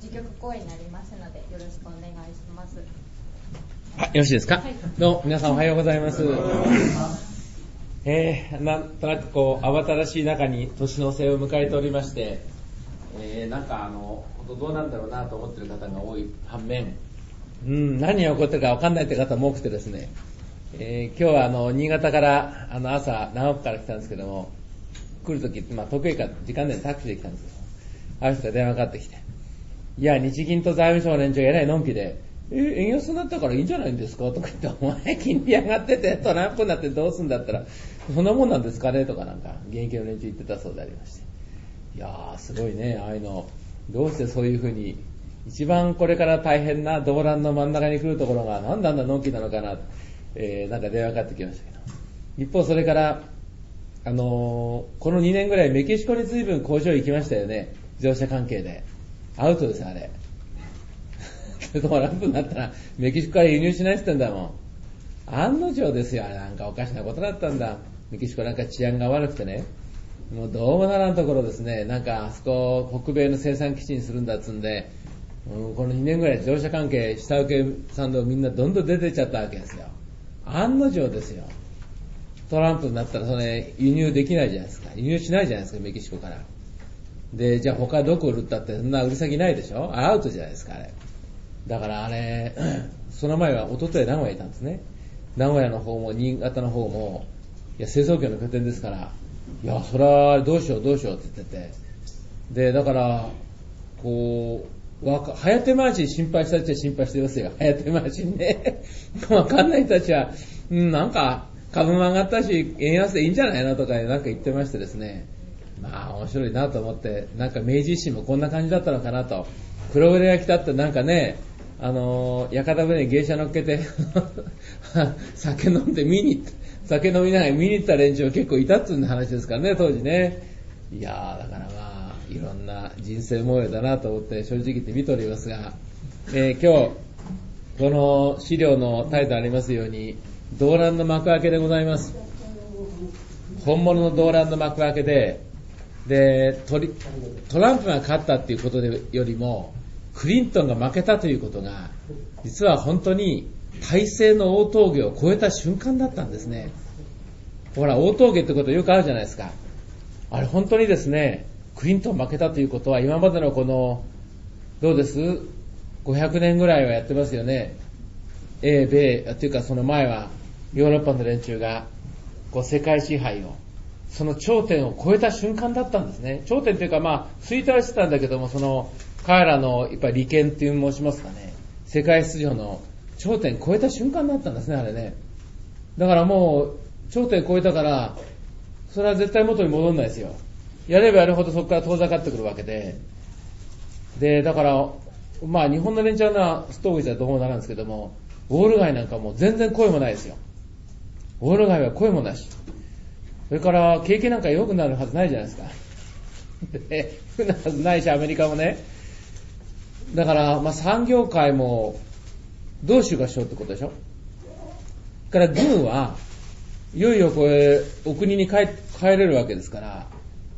自局講演になりますのでよろしくお願いします。 よろしいですか、はい、どうも皆さんおはようございます。なんとなくこう慌ただしい中に年の瀬を迎えておりまして、なんかどうなんだろうなと思っている方が多い反面、何が起こってるか分かんないという方も多くてですね、今日は新潟から朝長くから来たんですけども、来るとき、得意か時間でタクシーで来たんですけど、ある人が電話かかってきて、いや日銀と財務省の連中がえらいのんきで、円安になったからいいんじゃないんですかとか言って、お前金利上がっててトランプになってどうすんだったらそんなもんなんですかねとかなんか現役の連中言ってたそうでありまして、いやーすごいね、ああいうのどうしてそういうふうに一番これから大変な動乱の真ん中に来るところがなんであんなのんきなのかな、なんか電話かかってきましたけど、一方それからこの2年ぐらいメキシコに随分工場行きましたよね、自動車関係で。アウトですあれトランプになったらメキシコから輸入しないって言ってんだもん。案の定ですよ、あれなんかおかしなことだったんだ。メキシコなんか治安が悪くてね、もうどうもならんところですね、なんかあそこ北米の生産基地にするんだっつんで、この2年ぐらい自動車関係下請け産業みんなどんどん出てっちゃったわけですよ。案の定ですよ。トランプになったらそれ輸入できないじゃないですか、輸入しないじゃないですかメキシコから。でじゃあ他どこ売るったってそんな売り先ないでしょ、アウトじゃないですかあれ。だからあれその前は一昨日名古屋いたんですね。名古屋の方も新潟の方もいや製造業の拠点ですから、いやそれはどうしようって言ってて、でだからこう早手回しに心配した人は心配してますよ、早手回しにねわかんない人たちはなんか株も上がったし円安でいいんじゃないのとかなんか言ってましてですね、面白いなと思って、なんか明治維新もこんな感じだったのかなと。黒船が来たってなんかね、屋形船に芸者乗っけて酒飲んで酒飲みながら見に行った連中結構いたっつう話ですからね当時ね。いやだからいろんな人生模様だなと思って正直言って見ておりますが、今日この資料のタイトルありますように動乱の幕開けでございます。本物の動乱の幕開けでトランプが勝ったっていうことよりもクリントンが負けたということが実は本当に体制の大峠を越えた瞬間だったんですね。ほら大峠ってことよくあるじゃないですか。あれ本当にですね、クリントン負けたということは今までのこのどうです500年ぐらいはやってますよね。米っていうかその前はヨーロッパの連中がこう世界支配をその頂点を超えた瞬間だったんですね。頂点というか衰退してたんだけども、その彼らのやっぱり利権っていう申しますかね、世界秩序の頂点超えた瞬間だったんですねあれね。だからもう頂点超えたからそれは絶対元に戻んないですよ。やればやるほどそこから遠ざかってくるわけで、だから日本の連中はストーブじゃどうもならんですけども、ウォール街なんかもう全然声もないですよ。ウォール街は声もなし、それから景気なんか良くなるはずないじゃないですか良くなるはずないし、アメリカもね。だから産業界もどうしようかしようってことでしょ。から軍はいよいよこれお国に帰れるわけですから、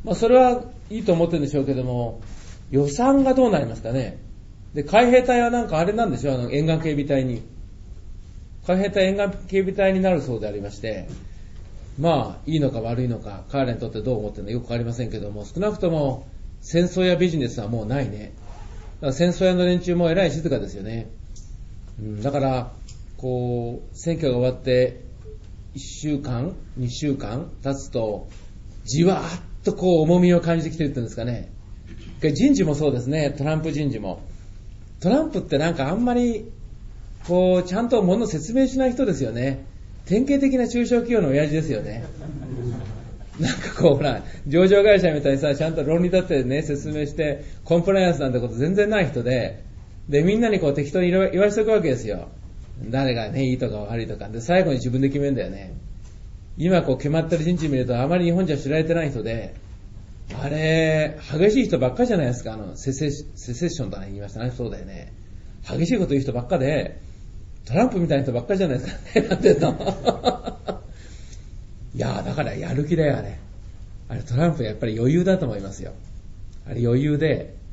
それはいいと思ってるんでしょうけども、予算がどうなりますかね。で海兵隊はなんかあれなんですよ、沿岸警備隊に、海兵隊沿岸警備隊になるそうでありまして、いいのか悪いのか彼らにとってどう思ってるのかよくわかりませんけども、少なくとも戦争やビジネスはもうないね。だから戦争屋の連中もえらい静かですよね。だからこう選挙が終わって1週間2週間経つとじわーっとこう重みを感じてきてるっていうんですかね。人事もそうですね。トランプ人事も、トランプってなんかあんまりこうちゃんとものを説明しない人ですよね。典型的な中小企業の親父ですよね。なんかこうほら上場会社みたいにさ、ちゃんと論理立ててね説明してコンプライアンスなんてこと全然ない人で、みんなにこう適当に言わせておくわけですよ。誰がねいいとか悪いとかで、最後に自分で決めるんだよね。今こう決まってる人事見るとあまり日本じゃ知られてない人で、あれ激しい人ばっかじゃないですか。セセッションとか言いましたね。そうだよね。激しいこと言う人ばっかで、トランプみたいな人ばっかりじゃないですかね。なんていうのいやだからやる気だよあれトランプやっぱり余裕だと思いますよ。あれ余裕で、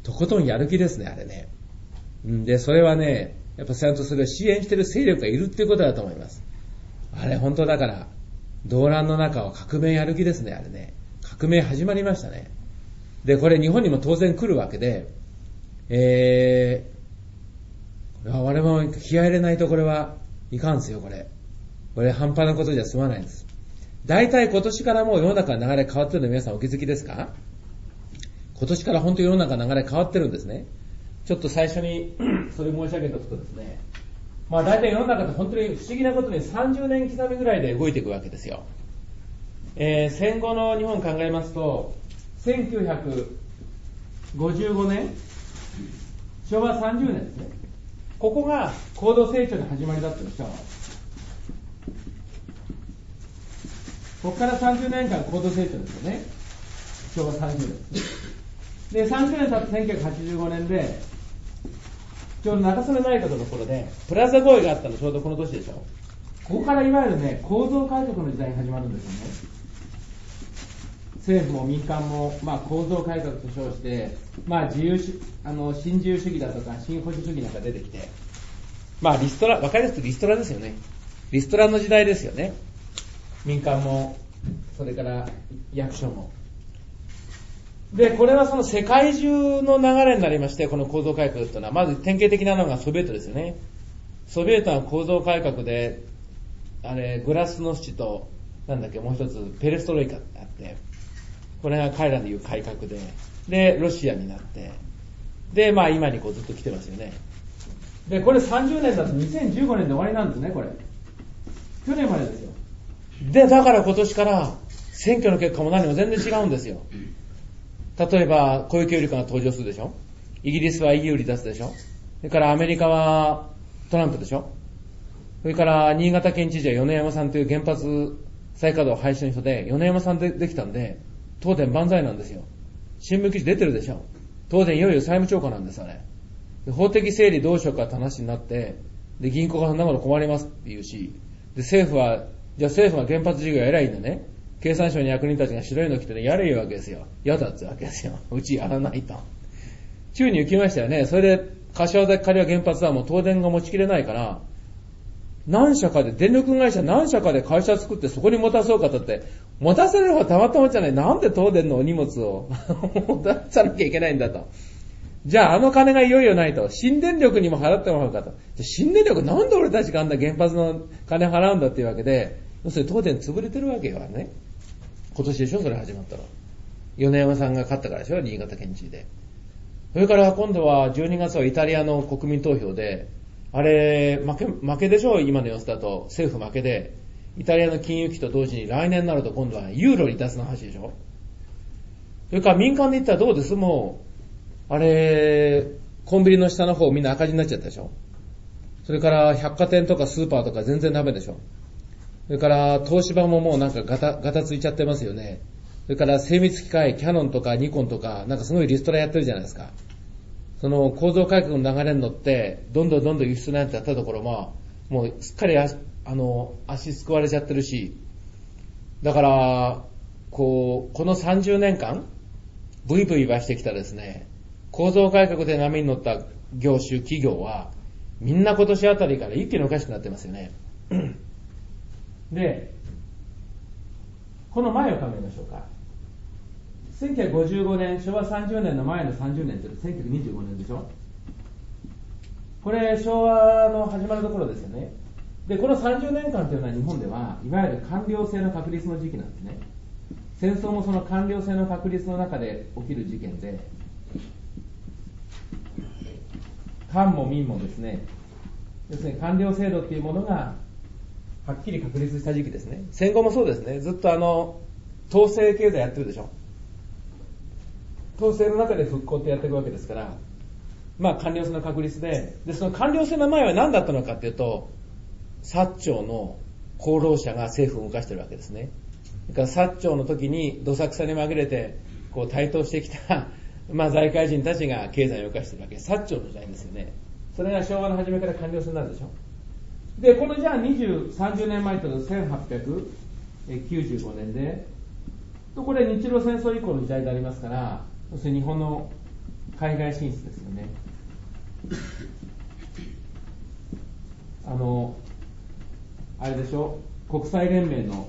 とことんやる気ですね、あれね。で、それはね、やっぱちゃんとそれを支援している勢力がいるっていうことだと思います。あれ本当だから、動乱の中は革命やる気ですね、あれね。革命始まりましたね。で、これ日本にも当然来るわけで、我々も気合い入れないとこれはいかんですよ、これ。これ半端なことじゃ済まないんです。大体今年からもう世の中の流れ変わってるの皆さんお気づきですか？今年から本当に世の中の流れ変わってるんですね。ちょっと最初にそれ申し上げておくとですね、大体世の中って本当に不思議なことに30年刻みぐらいで動いていくわけですよ。戦後の日本考えますと、1955年、昭和30年ですね。ここが高度成長の始まりだったでしょう。ここから30年間高度成長ですよね。昭和30年ですね。で、30年経って1985年で、ちょうど中曽根内閣のところで、プラザ合意があったのちょうどこの年でしょ。ここからいわゆるね、構造改革の時代が始まるんですよね。政府も民間も、構造改革と称して、新自由主義だとか新保守主義なんか出てきて、リストラ、わかりやすくリストラですよね。リストラの時代ですよね。民間も、それから役所も。で、これはその世界中の流れになりまして、この構造改革というのは、まず典型的なのがソビエトですよね。ソビエトは構造改革で、グラスノスチと、もう一つ、ペレストロイカってあって、これが彼らでいう改革で、ロシアになって、で、今にずっと来てますよね。で、これ30年だと2015年で終わりなんですね、これ。去年までですよ。で、だから今年から選挙の結果も何も全然違うんですよ。例えば、小池百合子が登場するでしょ。イギリスは EU 離脱でしょ。それからアメリカはトランプでしょ。それから新潟県知事は米山さんという原発再稼働廃止の人で、米山さんできたんで、東電万歳なんですよ。新聞記事出てるでしょ。東電いよいよ債務超過なんです、あれ。法的整理どうしようかって話になって、で、銀行がそんなこと困りますって言うし、で、政府が原発事業偉いんでね、経産省の役人たちが白いの着てね、やれよわけですよ。嫌だってわけですよ。うちやらないと。宙に浮きましたよね。それで、柏崎刈羽原発はもう東電が持ちきれないから、電力会社何社かで会社作ってそこに持たそうかって、持たせる方はたまたまじゃない。なんで東電のお荷物を持たさなきゃいけないんだと。じゃあの金がいよいよないと。新電力にも払ってもらうかと。じゃ新電力なんで俺たちがあんな原発の金払うんだっていうわけで、要するに東電潰れてるわけよね。今年でしょ、それ始まったの。米山さんが勝ったからでしょ、新潟県知事で。それから今度は12月はイタリアの国民投票で、あれ、負けでしょ、今の様子だと。政府負けで、イタリアの金融危機と同時に来年になると今度はユーロ離脱の話でしょ。それから民間で言ったらどうです？もう、コンビニの下の方みんな赤字になっちゃったでしょ。それから百貨店とかスーパーとか全然ダメでしょ。それから東芝ももうガタついちゃってますよね。それから精密機械、キャノンとかニコンとかすごいリストラやってるじゃないですか。その構造改革の流れに乗って、どんどん輸出なんてやったところも、もうすっかり足すくわれちゃってるし、だから、この30年間、ブイブイはしてきたですね、構造改革で波に乗った業種、企業は、みんな今年あたりから一気におかしくなってますよね。で、この前を考えましょうか。1955年、昭和30年の前の30年というと1925年でしょ。これ昭和の始まるところですよね。で、この30年間というのは日本ではいわゆる官僚制の確立の時期なんですね。戦争もその官僚制の確立の中で起きる事件で、官も民もですね、要するに官僚制度っていうものがはっきり確立した時期ですね。戦後もそうですね。ずっと統制経済やってるでしょ。統制の中で復興ってやっていくわけですから、官僚制の確立で、その官僚制の前は何だったのかっていうと、薩長の功労者が政府を動かしてるわけですね。だから薩長の時にどさくさに紛れて台頭してきた財界人たちが経済を動かしてるわけ。薩長の時代ですよね。それが昭和の初めから官僚制になるでしょ。で、このじゃあ30年前というと1895年で、これ日露戦争以降の時代でありますから、要するに日本の海外進出ですよね。あれでしょ、国際連盟の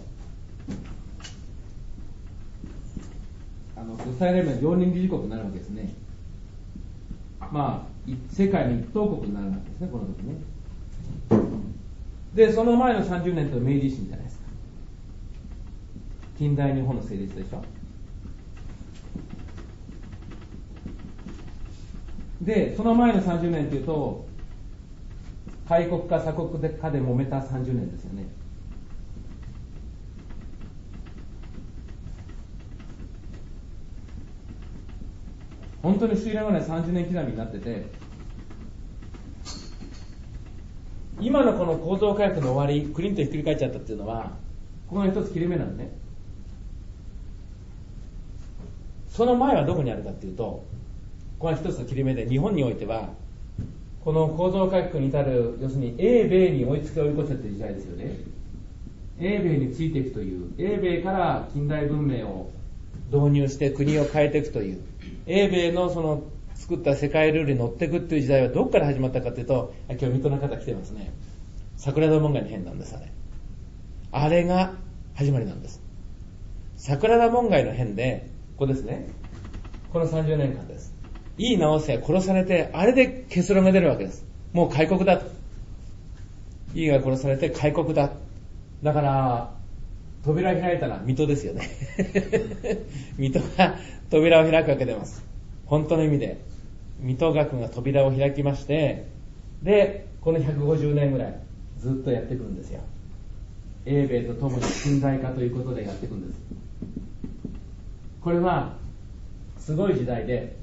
国際連盟常任理事国になるわけですね。まあ世界の一等国になるわけですね、この時ね。でその前の30年と明治維新じゃないですか。近代日本の成立でしょ。でその前の30年というと開国か鎖国かで揉めた30年ですよね。本当に不思議なぐらい30年刻みになってて、今のこの構造改革の終わり、クリントンひっくり返っちゃったっていうのはここが一つ切れ目なんでね。その前はどこにあるかっていうと、ここが一つの切れ目で、日本においてはこの構造改革に至る、要するに英米に追いつけ追い越せという時代ですよね。英米についていくという、英米から近代文明を導入して国を変えていくという、英米のその作った世界ルールに乗っていくっていう時代はどこから始まったかというと、今日水戸の方来てますね。桜田門外の変なんです。あれが始まりなんです。桜田門外の変で、ここですね、この30年間です。井伊直政が殺されて、あれで結論が出るわけです。もう開国だと。井伊が殺されて開国だ。だから扉を開いたら水戸ですよね。水戸が扉を開くわけでます。本当の意味で水戸学が扉を開きまして、でこの150年ぐらいずっとやっていくんですよ。英米と共に近代化ということでやっていくんです。これはすごい時代で、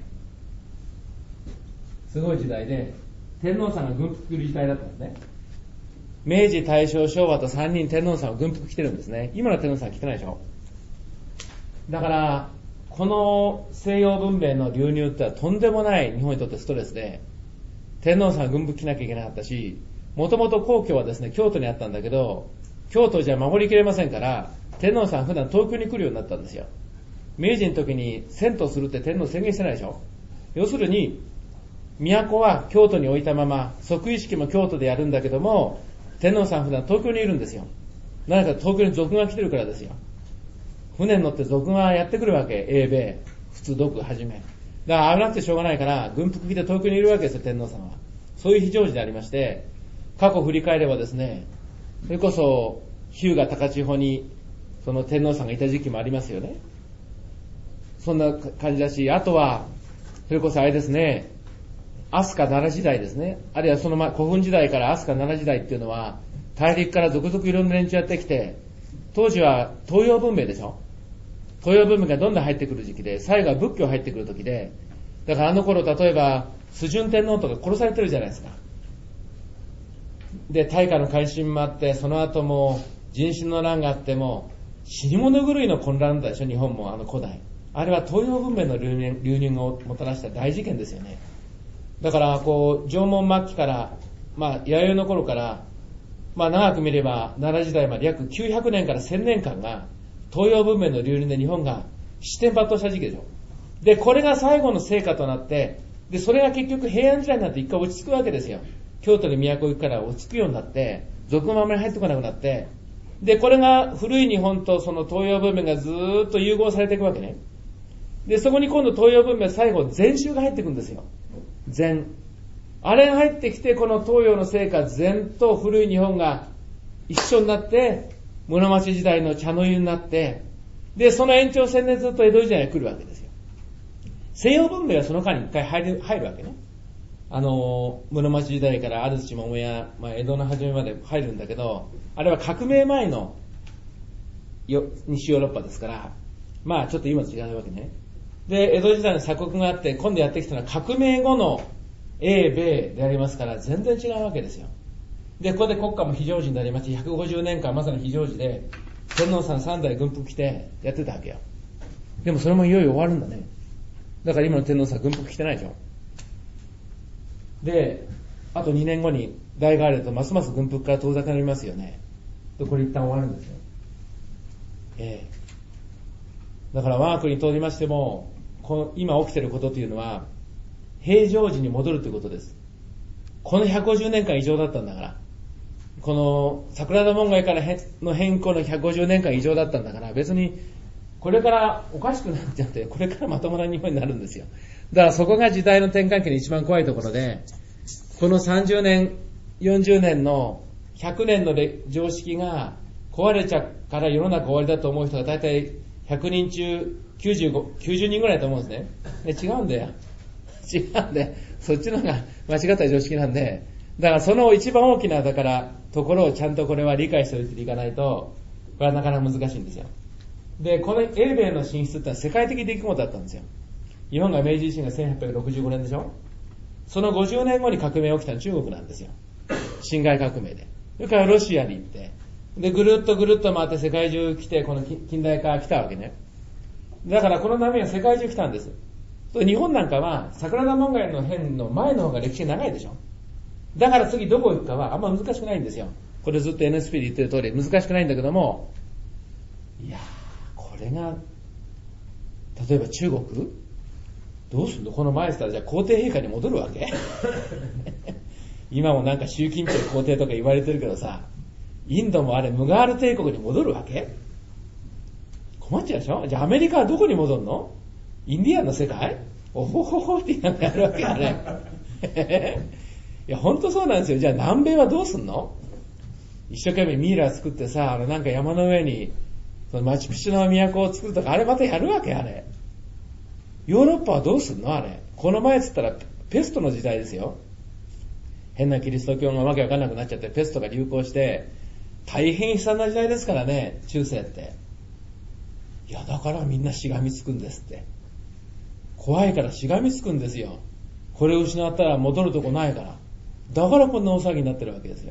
すごい時代で、天皇さんが軍服着る時代だったんですね。明治、大正、昭和と3人天皇さんは軍服着てるんですね。今の天皇さんは着てないでしょ。だからこの西洋文明の流入ってのはとんでもない日本にとってストレスで、天皇さんは軍服着なきゃいけなかったし、もともと皇居はですね京都にあったんだけど、京都じゃ守りきれませんから、天皇さんは普段東京に来るようになったんですよ。明治の時に遷都するって天皇宣言してないでしょ。要するに都は京都に置いたまま、即位式も京都でやるんだけども、天皇さん普段東京にいるんですよ。なぜか東京に賊が来てるからですよ。船に乗って賊がやってくるわけ。英米普通独はじめだから危なくてしょうがないから軍服着て東京にいるわけですよ、天皇さんは。そういう非常時でありまして、過去振り返ればですね、それこそ日向高千穂にその天皇さんがいた時期もありますよね。そんな感じだし、あとはそれこそあれですね、飛鳥奈良時代ですね。あるいはその前、古墳時代から飛鳥奈良時代っていうのは、大陸から続々いろんな連中やってきて、当時は東洋文明でしょ。東洋文明がどんどん入ってくる時期で、最後は仏教入ってくる時で、だからあの頃例えば崇順天皇とか殺されてるじゃないですか。で大化の改新もあって、その後も人心の乱があっても死に物狂いの混乱だでしょ、日本も古代。あれは東洋文明の流入をもたらした大事件ですよね。だからこう縄文末期から、弥生の頃から、長く見れば奈良時代まで約900年から1000年間が東洋文明の流入で日本が七点抜刀した時期でしょ。でこれが最後の成果となって、でそれが結局平安時代になって一回落ち着くわけですよ。京都に都行くから落ち着くようになって、賊もあまり入ってこなくなって、でこれが古い日本とその東洋文明がずーっと融合されていくわけね。でそこに今度東洋文明最後禅宗が入っていくんですよ。禅、あれが入ってきて、この東洋の成果、禅と古い日本が一緒になって室町時代の茶の湯になって、でその延長線でずっと江戸時代に来るわけですよ。西洋文明はその間に一回入るわけね。室町時代から安土桃や、江戸の初めまで入るんだけど、あれは革命前の西ヨーロッパですから、ちょっと今と違うわけね。で江戸時代の鎖国があって、今度やってきたのは革命後の英米でありますから、全然違うわけですよ。でここで国家も非常時になりまして、150年間まさに非常時で天皇さん3代軍服着てやってたわけよ。でもそれもいよいよ終わるんだね。だから今の天皇さん軍服着てないでしょ。であと2年後に代替わるとますます軍服から遠ざかりますよね。でこれ一旦終わるんですよ。だから我が国にとりましても、 今起きていることというのは、平常時に戻るということです。この150年間異常だったんだから。この桜田門外からの変更の150年間異常だったんだから、別にこれからおかしくなっちゃって、これからまともな日本になるんですよ。だからそこが時代の転換期の一番怖いところで、この30年、40年の100年の常識が壊れちゃうから世の中終わりだと思う人が大体100人中90人ぐらいだと思うんですね。違うんだよ。違うんで、そっちの方が間違った常識なんで、だからその一番大きなところをちゃんとこれは理解しておいていかないと、これはなかなか難しいんですよ。で、この英米の進出ってのは世界的出来事だったんですよ。日本が明治維新が1865年でしょ。その50年後に革命が起きたのは中国なんですよ。辛亥革命で。それからロシアに行って、で、ぐるっと回って世界中来て、この近代化が来たわけね。だからこの波は世界中来たんです。日本なんかは桜田門外の変の前の方が歴史長いでしょ。だから次どこ行くかはあんま難しくないんですよ。これずっと NSP で言ってる通り難しくないんだけども、いやー、これが例えば中国どうすんの？この前したらじゃあ皇帝陛下に戻るわけ今もなんか習近平皇帝とか言われてるけどさ、インドもあれムガール帝国に戻るわけ？困っちゃうでしょ。じゃあアメリカはどこに戻るの？インディアンの世界？おほほほって言いながらやるわけあれいや本当そうなんですよ。じゃあ南米はどうすんの？一生懸命ミイラ作ってさ、なんか山の上にそのマチュピチュの都を作るとか、あれまたやるわけあれ。ヨーロッパはどうすんのあれ。この前っつったらペストの時代ですよ。変なキリスト教がわけわかんなくなっちゃってペストが流行して大変悲惨な時代ですからね、中世って。いやだからみんなしがみつくんですって。怖いからしがみつくんですよ。これを失ったら戻るとこないから。だからこんな大騒ぎになってるわけですよ。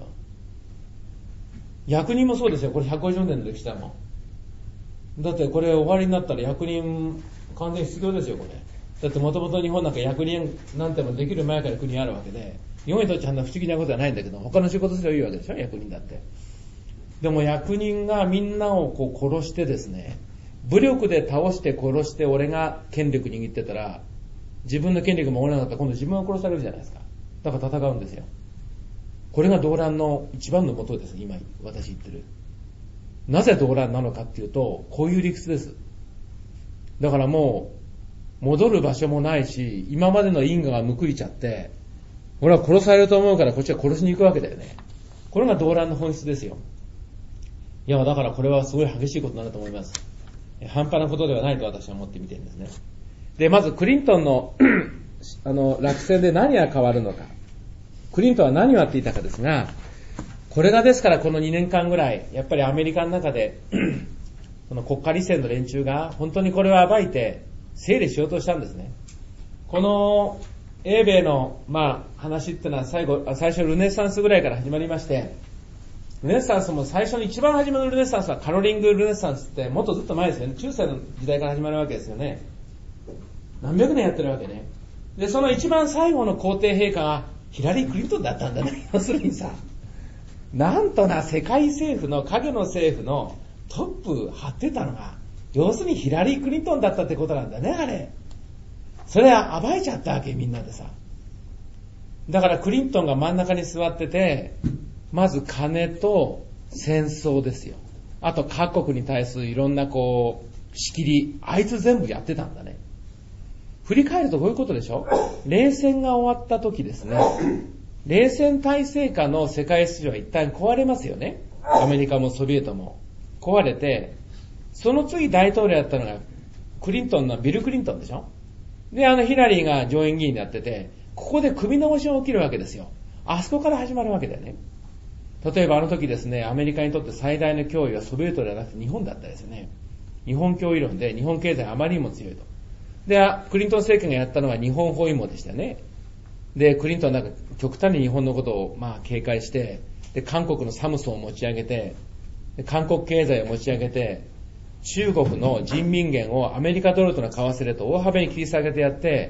役人もそうですよ。これ150年の歴史だもん。だってこれ終わりになったら役人完全に失業ですよこれ。だってもともと日本なんか役人なんてもできる前から国にあるわけで、日本にとっては不思議なことはないんだけど、他の仕事すればいいわけでしょ役人だって。でも役人がみんなをこう殺してですね、武力で倒して殺して俺が権力握ってたら、自分の権力守れなかったら今度自分が殺されるじゃないですか。だから戦うんですよ。これが動乱の一番の元です。今私言ってる。なぜ動乱なのかっていうと、こういう理屈です。だからもう戻る場所もないし、今までの因果が報いちゃって、俺は殺されると思うからこっちは殺しに行くわけだよね。これが動乱の本質ですよ。いやだからこれはすごい激しいことになると思います。半端なことではないと私は思って見てるんですね。で、まずクリントンの落選で何が変わるのか。クリントンは何をやっていたかですが、これがですからこの2年間ぐらい、やっぱりアメリカの中でこの国家理性の連中が本当にこれを暴いて整理しようとしたんですね。この英米の話ってのは最初ルネサンスぐらいから始まりまして、ルネサンスも最初に一番初めのルネサンスはカロリングルネサンスってもっとずっと前ですよね。中世の時代から始まるわけですよね。何百年やってるわけね。で、その一番最後の皇帝陛下がヒラリー・クリントンだったんだね。要するにさ、なんとな世界政府の影の政府のトップ張ってたのが、要するにヒラリー・クリントンだったってことなんだね、あれ。それは暴いちゃったわけ、みんなでさ。だからクリントンが真ん中に座ってて、まず金と戦争ですよ。あと各国に対するいろんな仕切り、あいつ全部やってたんだね。振り返るとこういうことでしょ。冷戦が終わった時ですね、冷戦体制下の世界秩序は一旦壊れますよね。アメリカもソビエトも壊れて、その次大統領やったのがクリントンのビル・クリントンでしょ。で、ヒラリーが上院議員になってて、ここで首直しが起きるわけですよ。あそこから始まるわけだよね。例えばあの時ですね、アメリカにとって最大の脅威はソビエトではなくて日本だったですよね。日本脅威論で日本経済あまりにも強いと。で、クリントン政権がやったのは日本包囲網でしたよね。で、クリントンはなんか極端に日本のことを警戒して、で、韓国のサムソンを持ち上げて、で韓国経済を持ち上げて、中国の人民元をアメリカドルとの為替レートを大幅に切り下げてやって、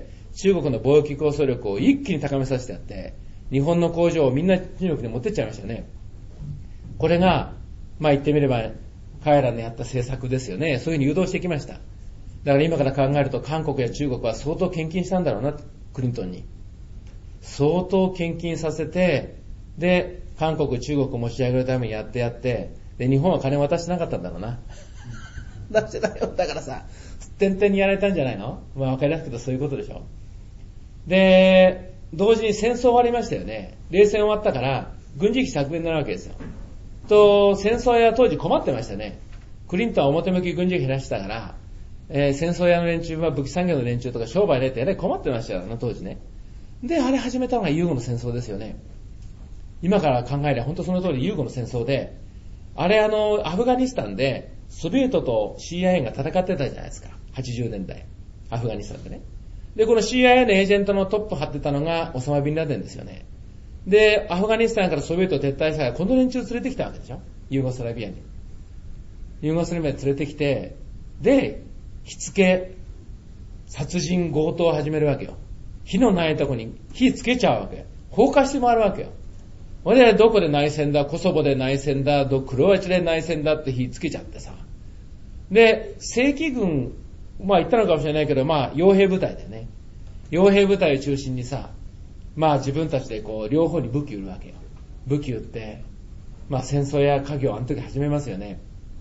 中国の貿易競争力を一気に高めさせてやって、日本の工場をみんな中国に持ってっちゃいましたよね。これが、言ってみれば彼らのやった政策ですよね。そういうふうに誘導してきました。 だから今から考えると韓国や中国は相当献金したんだろうな、クリントンに。相当献金させて、で、韓国、中国を持ち上げるためにやって、で、日本は金渡してなかったんだろうな。出してたよ。だからさ、点々にやられたんじゃないの？まあわかりやすく言うとそういうことでしょ。で、同時に戦争終わりましたよね。冷戦終わったから、軍事費削減になるわけですよ。戦争屋は当時困ってましたね。クリントンは表向き軍事費減らしたから、戦争屋の連中は武器産業の連中とか商売でって困ってましたよ、当時ね。で、あれ始めたのがユーゴの戦争ですよね。今から考えれば本当その通りユーゴの戦争で、あれアフガニスタンでソビエトと CIA が戦ってたじゃないですか。80年代。アフガニスタンでね。で、この CIA のエージェントのトップ張ってたのがオサマ・ビンラデンですよね。で、アフガニスタンからソビエトを撤退したから、この連中連れてきたわけでしょ？ユーゴスラビアに。ユーゴスラビアに連れてきて、で、火付け、殺人、強盗を始めるわけよ。火のないとこに火つけちゃうわけ。放火して回るわけよ。ほんで、どこで内戦だ、コソボで内戦だ、クロアチアで内戦だって火つけちゃってさ。で、正規軍、言ったのかもしれないけど、傭兵部隊だよね。傭兵部隊を中心にさ、自分たちで両方に武器売るわけよ。武器売って、戦争や家業をあの時始めますよね。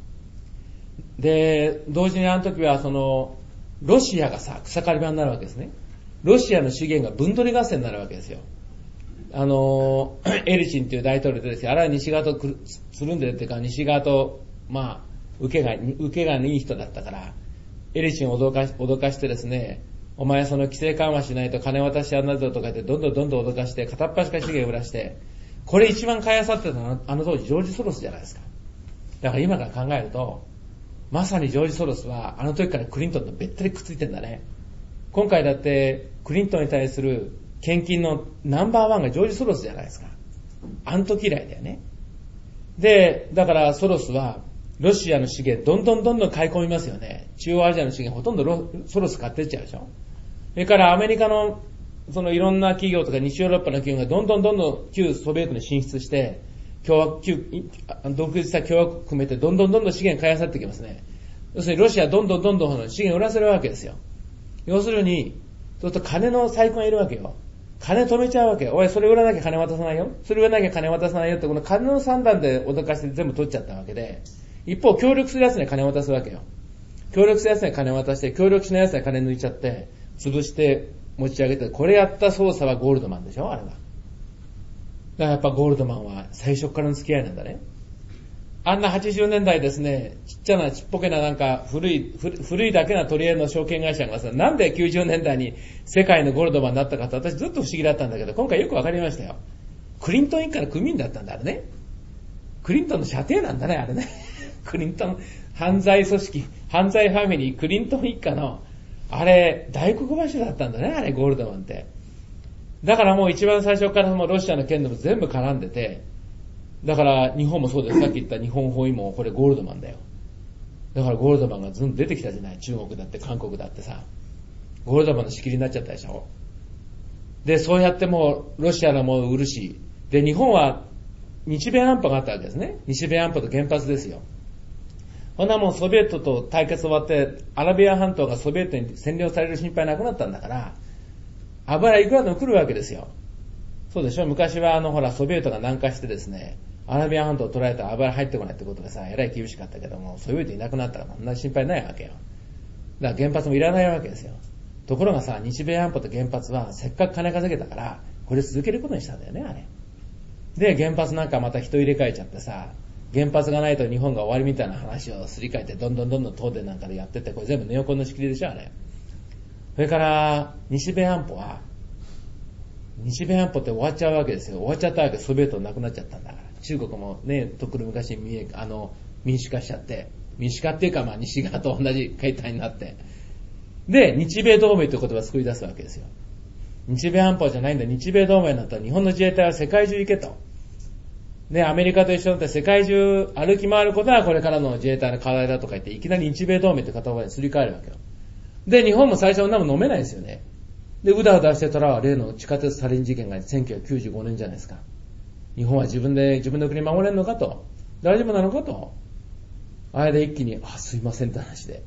で、同時にあの時はロシアがさ、草刈り場になるわけですね。ロシアの資源が分取り合戦になるわけですよ。エリチンっていう大統領ですけど、あれは西側とつるんでるっていうか、西側と、受けがいい人だったから、エリチンを脅かしてですね、お前その規制緩和しないと金渡しやんなぞとか言って、どんどん脅かして、片っ端から資源を売らして、これ一番買い漁ってたのは、あの当時ジョージ・ソロスじゃないですか。だから今から考えると、まさにジョージ・ソロスは、あの時からクリントンとべったりくっついてんだね。今回だって、クリントンに対する献金のナンバーワンがジョージ・ソロスじゃないですか。あの時以来だよね。で、だからソロスは、ロシアの資源どんどん買い込みますよね。中央アジアの資源ほとんどソロス買ってっちゃうでしょ。それからアメリカのいろんな企業とか西ヨーロッパの企業がどんどん旧ソビエトに進出して、独立した共和国含めてどんどん資源買い漁ってきますね。要するにロシアどんどん資源売らせるわけですよ。要するに、そうすると金の細工がいるわけよ。金止めちゃうわけよ。おい、それ売らなきゃ金渡さないよ。それ売らなきゃ金渡さないよって、この金の算段で脅かして全部取っちゃったわけで、一方、協力する奴には金渡すわけよ。協力する奴には金渡して、協力しない奴には金抜いちゃって、潰して持ち上げて、これやった捜査はゴールドマンでしょ、あれは。だからやっぱゴールドマンは最初からの付き合いなんだね。あんな80年代ですね、ちっちゃなちっぽけな古いだけな取り合いの証券会社がさ、なんで90年代に世界のゴールドマンになったかって私ずっと不思議だったんだけど、今回よくわかりましたよ。クリントン一家の組員だったんだ、あれね。クリントンの舎弟なんだね、あれね。クリントン、犯罪組織、犯罪ファミリー、クリントン一家の、あれ、大黒柱だったんだね、あれ、ゴールドマンって。だからもう一番最初からロシアの件でも全部絡んでて、だから日本もそうです。さっき言った日本包囲網、これゴールドマンだよ。だからゴールドマンがずんと出てきたじゃない。中国だって韓国だってさ。ゴールドマンの仕切りになっちゃったでしょ。で、そうやってもうロシアのもう売るし、で、日本は日米安保があったわけですね。日米安保と原発ですよ。ほんなもうソビエトと対決終わって、アラビア半島がソビエトに占領される心配なくなったんだから、油いくらでも来るわけですよ。そうでしょ。昔はソビエトが南下してですね、アラビア半島を取られたら油入ってこないってことでさ、えらい厳しかったけども、ソビエトいなくなったからそんな心配ないわけよ。だから原発もいらないわけですよ。ところがさ、日米安保と原発はせっかく金稼げたから、これ続けることにしたんだよね、あれ。で、原発なんかまた人入れ替えちゃってさ、原発がないと日本が終わりみたいな話をすり替えて、どんどん東電なんかでやってて、これ全部ネオコンの仕切りでしょ、あれ。それから、日米安保って終わっちゃうわけですよ。終わっちゃったわけでソビエトなくなっちゃったんだから。中国もね、とっくの昔に民主化しちゃって、民主化っていうか西側と同じ形態になって。で、日米同盟という言葉を作り出すわけですよ。日米安保じゃないんだ。日米同盟になったら日本の自衛隊は世界中行けと。で、アメリカと一緒になって世界中歩き回ることはこれからの自衛隊の課題だとか言って、いきなり日米同盟って言葉にすり替えるわけよ。で、日本も最初は飲めないですよね。で、うだうだしてたら、例の地下鉄サリン事件が1995年じゃないですか。日本は自分の国守れんのかと。大丈夫なのかと。あれで一気に、すいませんって話で。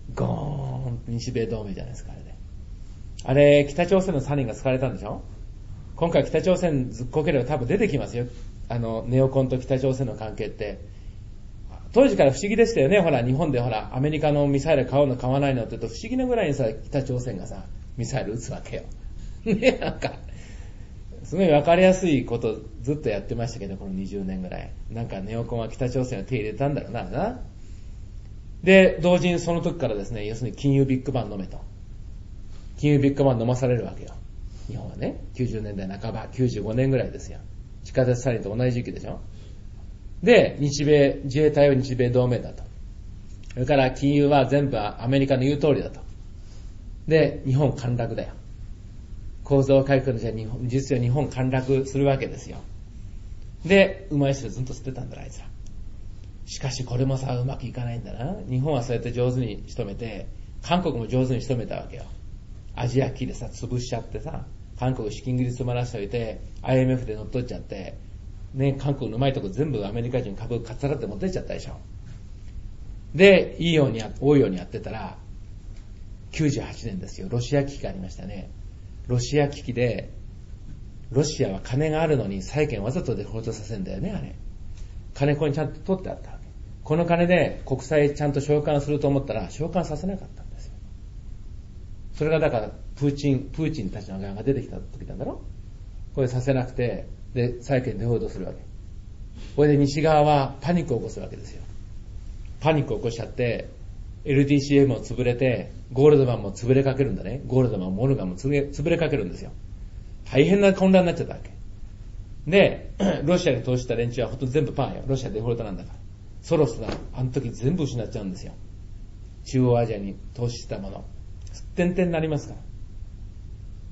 ゴーンと日米同盟じゃないですか、あれ、北朝鮮のサリンが使われたんでしょ。今回北朝鮮ずっこければ多分出てきますよ。ネオコンと北朝鮮の関係って。当時から不思議でしたよね。ほら、日本でほら、アメリカのミサイル買うの買わないのって言うと不思議なぐらいにさ、北朝鮮がさ、ミサイル撃つわけよ。ね、なんか、すごいわかりやすいことずっとやってましたけど、この20年ぐらい。なんかネオコンは北朝鮮を手入れたんだろうな。で、同時にその時からですね、要するに金融ビッグバン飲めと。金融ビッグバン飲まされるわけよ。日本はね、90年代半ば、95年ぐらいですよ。地下鉄サリンと同じ時期でしょ。で、自衛隊は日米同盟だと。それから金融は全部アメリカの言う通りだと。で、日本陥落だよ。構造改革のじゃ実は日本陥落するわけですよ。で、うまい人ずっと捨てたんだ、あいつら。しかしこれもさ、うまくいかないんだな。日本はそうやって上手に仕留めて、韓国も上手に仕留めたわけよ。アジア機でさ、潰しちゃってさ、韓国資金繰り詰まらせておいて、IMF で乗っ取っちゃって、ね、韓国のうまいとこ全部アメリカ人株かっさらって持ってっちゃったでしょ。で、多いようにやってたら、98年ですよ。ロシア危機がありましたね。ロシア危機で、ロシアは金があるのに債券わざとデフォルトさせるんだよね、あれ。金ここにちゃんと取ってあったわけ。この金で国債ちゃんと償還すると思ったら、償還させなかったんですよ。それがだから、プーチンたちの側が出てきた時なんだろ。これさせなくて、で、債券デフォルトするわけ。これで西側はパニックを起こすわけですよ。パニックを起こしちゃって、LTCM も潰れて、ゴールドマンも潰れかけるんだね。ゴールドマン、モルガンも潰れかけるんですよ。大変な混乱になっちゃったわけ。で、ロシアに投資した連中はほとんど全部パンよ。ロシアデフォルトなんだから。ソロスがあの時全部失っちゃうんですよ。中央アジアに投資したもの。すってんてんになりますから。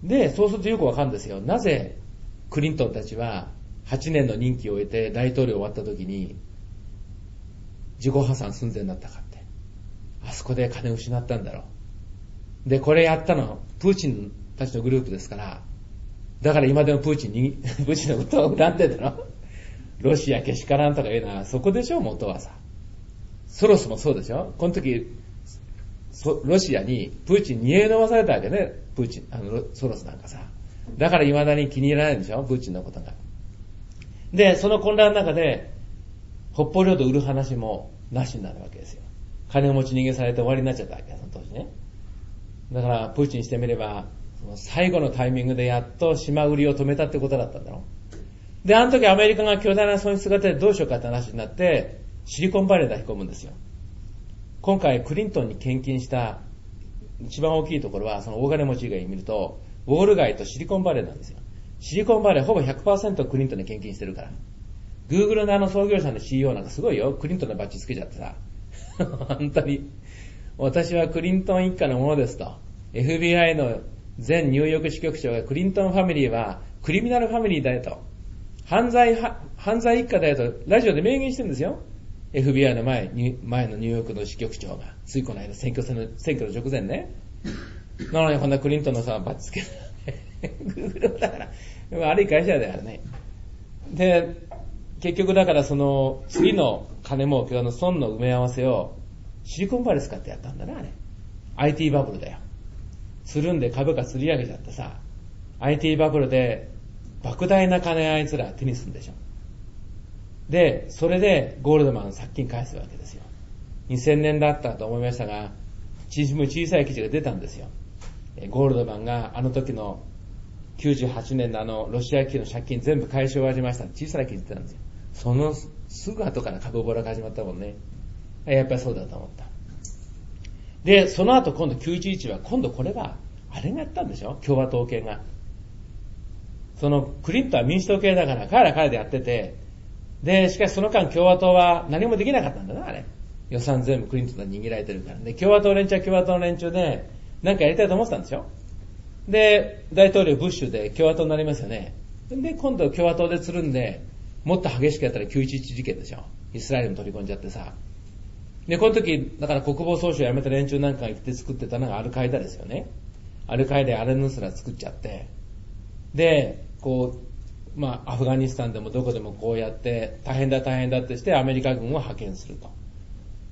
で、そうするとよくわかるんですよ。なぜ、クリントンたちは8年の任期を終えて大統領終わった時に自己破産寸前だったかって。あそこで金を失ったんだろう。で、これやったの、プーチンたちのグループですから、だから今でもプーチンのことを恨んでんだろ。ロシアけしからんとか言うのはそこでしょ、元はさ。ソロスもそうでしょ。この時、ロシアにプーチンに煮え飲まされたわけね、ソロスなんかさ。だから未だに気に入らないんでしょ、プーチンのことが。で、その混乱の中で、北方領土売る話もなしになるわけですよ。金持ち逃げされて終わりになっちゃったわけ、その当時ね。だから、プーチンにしてみれば、その最後のタイミングでやっと島売りを止めたってことだったんだろう。で、あの時アメリカが巨大な損失が出てどうしようかって話になって、シリコンバレーで引っ込むんですよ。今回クリントンに献金した一番大きいところは、その大金持ち以外に見ると、ウォール街とシリコンバレーなんですよ。シリコンバレーほぼ 100% クリントンに献金してるから。Google の創業者の CEO なんかすごいよ。クリントンのバッジつけちゃってさ。本当に。私はクリントン一家のものですと。FBI の前ニューヨーク支局長がクリントンファミリーはクリミナルファミリーだよと。犯罪一家だよとラジオで明言してるんですよ。FBI の前のニューヨークの支局長が。ついこの間選挙の直前ね。なのにこんなクリントンのさ、バッチつける。Google だから、悪い会社だよね。で、結局だからその、次の金儲けの損の埋め合わせを、シリコンバレー使ってやったんだな、あれ。IT バブルだよ。つるんで株価釣り上げちゃってさ、IT バブルで、莫大な金あいつら手にするんでしょ。で、それでゴールドマン借金返すわけですよ。2000年だったと思いましたが、小さい記事が出たんですよ。ゴールドマンがあの時の98年のロシア危機の借金全部回収終わりました。小さな記事出たんですよ。そのすぐ後から株ボラが始まったもんね。やっぱりそうだと思った。で、その後今度911は、今度これは、あれがやったんでしょ、共和党系が。そのクリントンは民主党系だから彼でやってて、で、しかしその間共和党は何もできなかったんだな、あれ。予算全部クリントンに握られてるから。で、共和党の連中は共和党の連中で、なんかやりたいと思ってたんですよ。で、大統領ブッシュで共和党になりますよね。で、今度共和党でつるんで、もっと激しくやったら911事件でしょ。イスラエルに取り込んじゃってさ。で、この時、だから国防総省を辞めた連中なんかが言って作ってたのがアルカイダですよね。アルカイダアレヌスラ作っちゃって。で、こう、アフガニスタンでもどこでもこうやって大変だってしてアメリカ軍を派遣すると。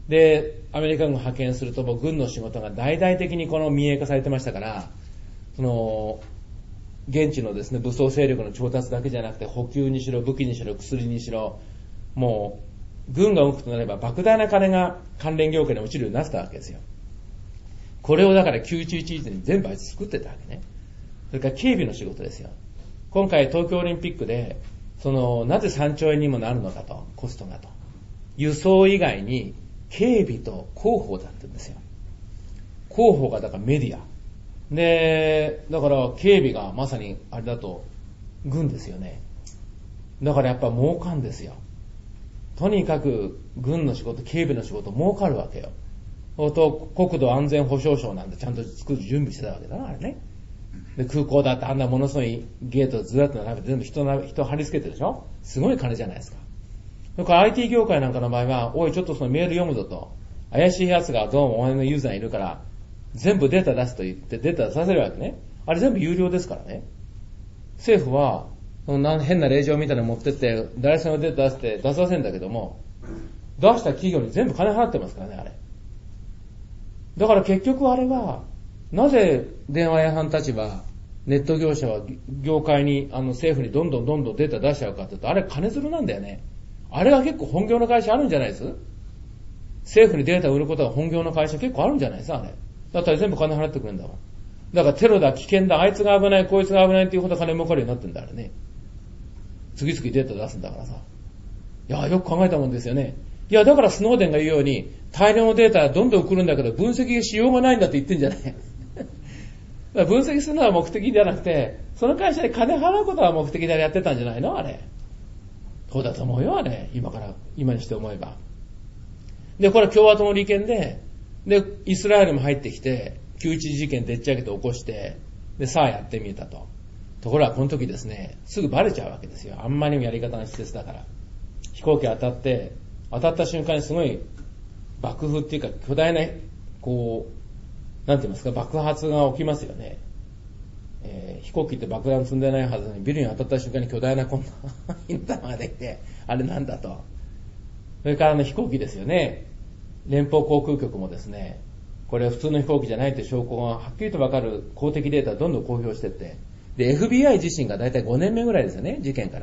で、アメリカ軍が派遣するともう軍の仕事が大々的にこの民営化されてましたから、その、現地のですね、武装勢力の調達だけじゃなくて補給にしろ、武器にしろ、薬にしろ、もう、軍が動くとなれば莫大な金が関連業界に落ちるようになってたわけですよ。これをだから911に全部あいつ作ってたわけね。それから警備の仕事ですよ。今回東京オリンピックで、なぜ3兆円にもなるのかと、コストがと。輸送以外に警備と広報だって言うんですよ。広報がだからメディア。で、だから警備がまさにあれだと軍ですよね。だからやっぱ儲かんですよ。とにかく軍の仕事、警備の仕事儲かるわけよ。国土安全保障省なんてちゃんと作る準備してたわけだな、あれね。で、空港だってあんなものすごいゲートずらっと並べて全部人貼り付けてるでしょ。すごい金じゃないですか。だから IT 業界なんかの場合は、おいちょっとそのメール読むぞと、怪しい奴がどうもお前のユーザーいるから、全部データ出すと言ってデータ出させるわけね。あれ全部有料ですからね。政府は、変な令状みたいなの持ってって、誰さんのデータ出させるんだけども、出した企業に全部金払ってますからね、あれ。だから結局あれは、なぜ電話屋さんたちは、ネット業者は業界に、政府にどんどんデータ出しちゃうかって言うと、あれ金づるなんだよね。あれが結構本業の会社あるんじゃないです？政府にデータを売ることが本業の会社結構あるんじゃないですか、あれ。だったら全部金払ってくれるんだわ。だからテロだ、危険だ、あいつが危ない、こいつが危ないっていうほど金儲かるようになってんだ、あれね。次々データ出すんだからさ。いや、よく考えたもんですよね。いや、だからスノーデンが言うように、大量のデータどんどん来るんだけど、分析しようがないんだって言ってんじゃない。だから分析するのは目的じゃなくて、その会社に金払うことが目的でやってたんじゃないのあれ。そうだと思うよ、あれ。今にして思えば。で、これは共和党の利権で、イスラエルも入ってきて、911事件でっち上げて起こして、で、さあやってみたと。ところがこの時ですね、すぐバレちゃうわけですよ。あんまりにもやり方が稚拙だから。飛行機当たった瞬間にすごい爆風っていうか巨大な、なんて言いますか、爆発が起きますよね。飛行機って爆弾積んでないはずにビルに当たった瞬間に巨大なこんな火の玉ができて、あれなんだと。それから飛行機ですよね。連邦航空局もですね、これは普通の飛行機じゃないという証拠がはっきりとわかる公的データをどんどん公表していって、で、FBI 自身がだいたい5年目ぐらいですよね、事件から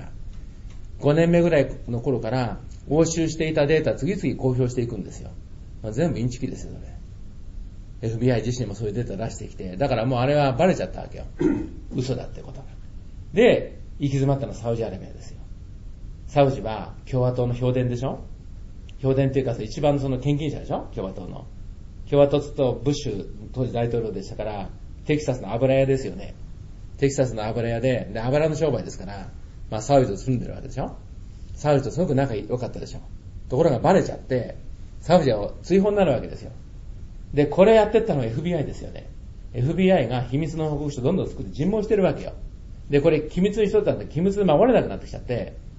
。5年目ぐらいの頃から押収していたデータを次々公表していくんですよ。全部インチキですよ、それ。FBI 自身もそういうデータ出してきて、だからもうあれはバレちゃったわけよ。嘘だってことが。で、行き詰まったのはサウジアラビアですよ。サウジは共和党の票田でしょ？票田っていうか一番その献金者でしょ？共和党の。共和党とブッシュ当時大統領でしたから、テキサスの油屋ですよね。テキサスの油屋で油の商売ですから、まあサウジと住んでるわけでしょ？サウジとすごく仲良かったでしょ？ところがバレちゃって、サウジは追放になるわけですよ。で、これやってったのは FBI ですよね。FBI が秘密の報告書どんどん作って尋問してるわけよ。で、これ機密にしとったんで、機密で守れなくなってきちゃって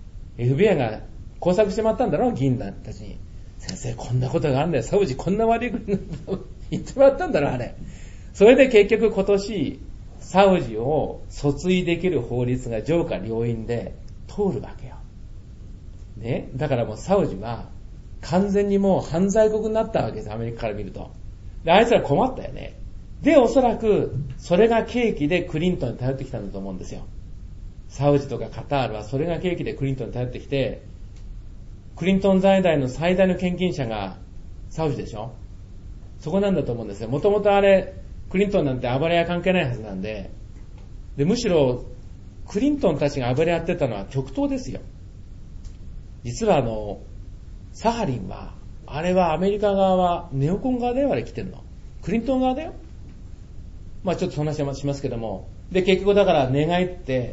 、FBI が工作してもらったんだろう、議員たちに。先生、こんなことがあるんだよ。サウジこんな悪い国なんだ言ってもらったんだろう、あれ。それで結局今年、サウジを訴追できる法律が上下両院で通るわけよ。ね。だからもうサウジは完全にもう犯罪国になったわけです、アメリカから見ると。で、あいつら困ったよね。で、おそらく、それが契機でクリントンに頼ってきたんだと思うんですよ。サウジとかカタールはそれが契機でクリントンに頼ってきて、クリントン財団の最大の献金者がサウジでしょ？そこなんだと思うんですよ。もともとあれ、クリントンなんて暴れ屋関係ないはずなんで、むしろ、クリントンたちが暴れやってたのは極東ですよ。実はサハリンは、あれはアメリカ側はネオコン側だよ、あれ来てるの。クリントン側だよ。まあちょっとそんな話はしますけども。で、結局だから願いって、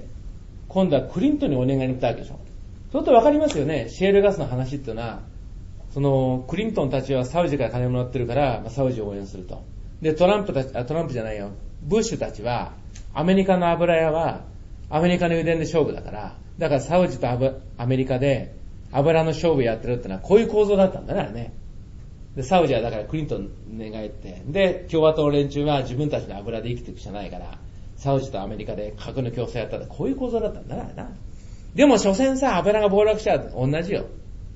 今度はクリントンにお願いに行ったわけでしょ。そうするとわかりますよね。シェールガスの話っていうのは、クリントンたちはサウジから金をもらってるから、まあ、サウジを応援すると。で、トランプじゃないよ。ブッシュたちは、アメリカの油屋は、アメリカの油田で勝負だから、だからサウジとアメリカで、油の勝負やってるってのはこういう構造だったんだね、あれね。で、サウジはだからクリントン願いって、で、共和党の連中は自分たちの油で生きていくしかないから、サウジとアメリカで核の競争やったらこういう構造だったんだね、あれな。でも所詮さ、油が暴落しちゃうと同じよ。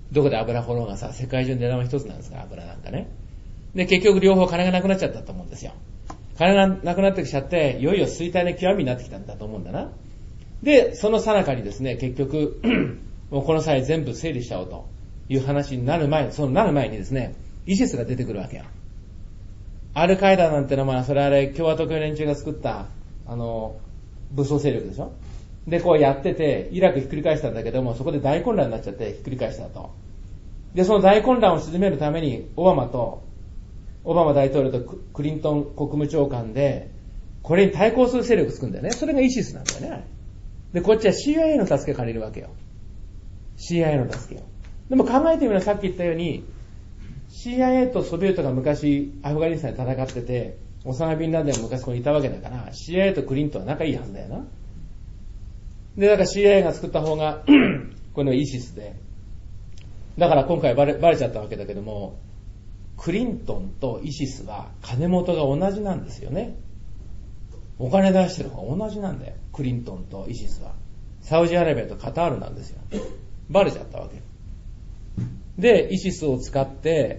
どこで油掘ろうがさ、世界中の値段は一つなんですから、油なんかね。で、結局両方金がなくなっちゃったと思うんですよ。金がなくなってきちゃって、いよいよ衰退の極みになってきたんだと思うんだな。で、その最中にですね、結局、もうこの際全部整理しちゃおうという話になる前にですね、イシスが出てくるわけよ。アルカイダなんてのは、それあれ、共和党系の連中が作った、武装勢力でしょ。で、こうやってて、イラクひっくり返したんだけども、そこで大混乱になっちゃってひっくり返したと。で、その大混乱を鎮めるために、オバマ大統領とクリントン国務長官で、これに対抗する勢力を作るんだよね。それがイシスなんだよね。で、こっちは CIA の助け借りるわけよ。CIA の助けを。でも考えてみればさっき言ったように、CIA とソビエトが昔アフガニスタンで戦ってて、オサマ・ビンラデンも昔ここにいたわけだから、CIA とクリントンは仲いいはずだよな。で、だから CIA が作った方が、このイシスで。だから今回バレちゃったわけだけども、クリントンとイシスは金元が同じなんですよね。お金出してる方が同じなんだよ。クリントンとイシスは。サウジアラビアとカタールなんですよ。バレちゃったわけ。で、イシスを使って、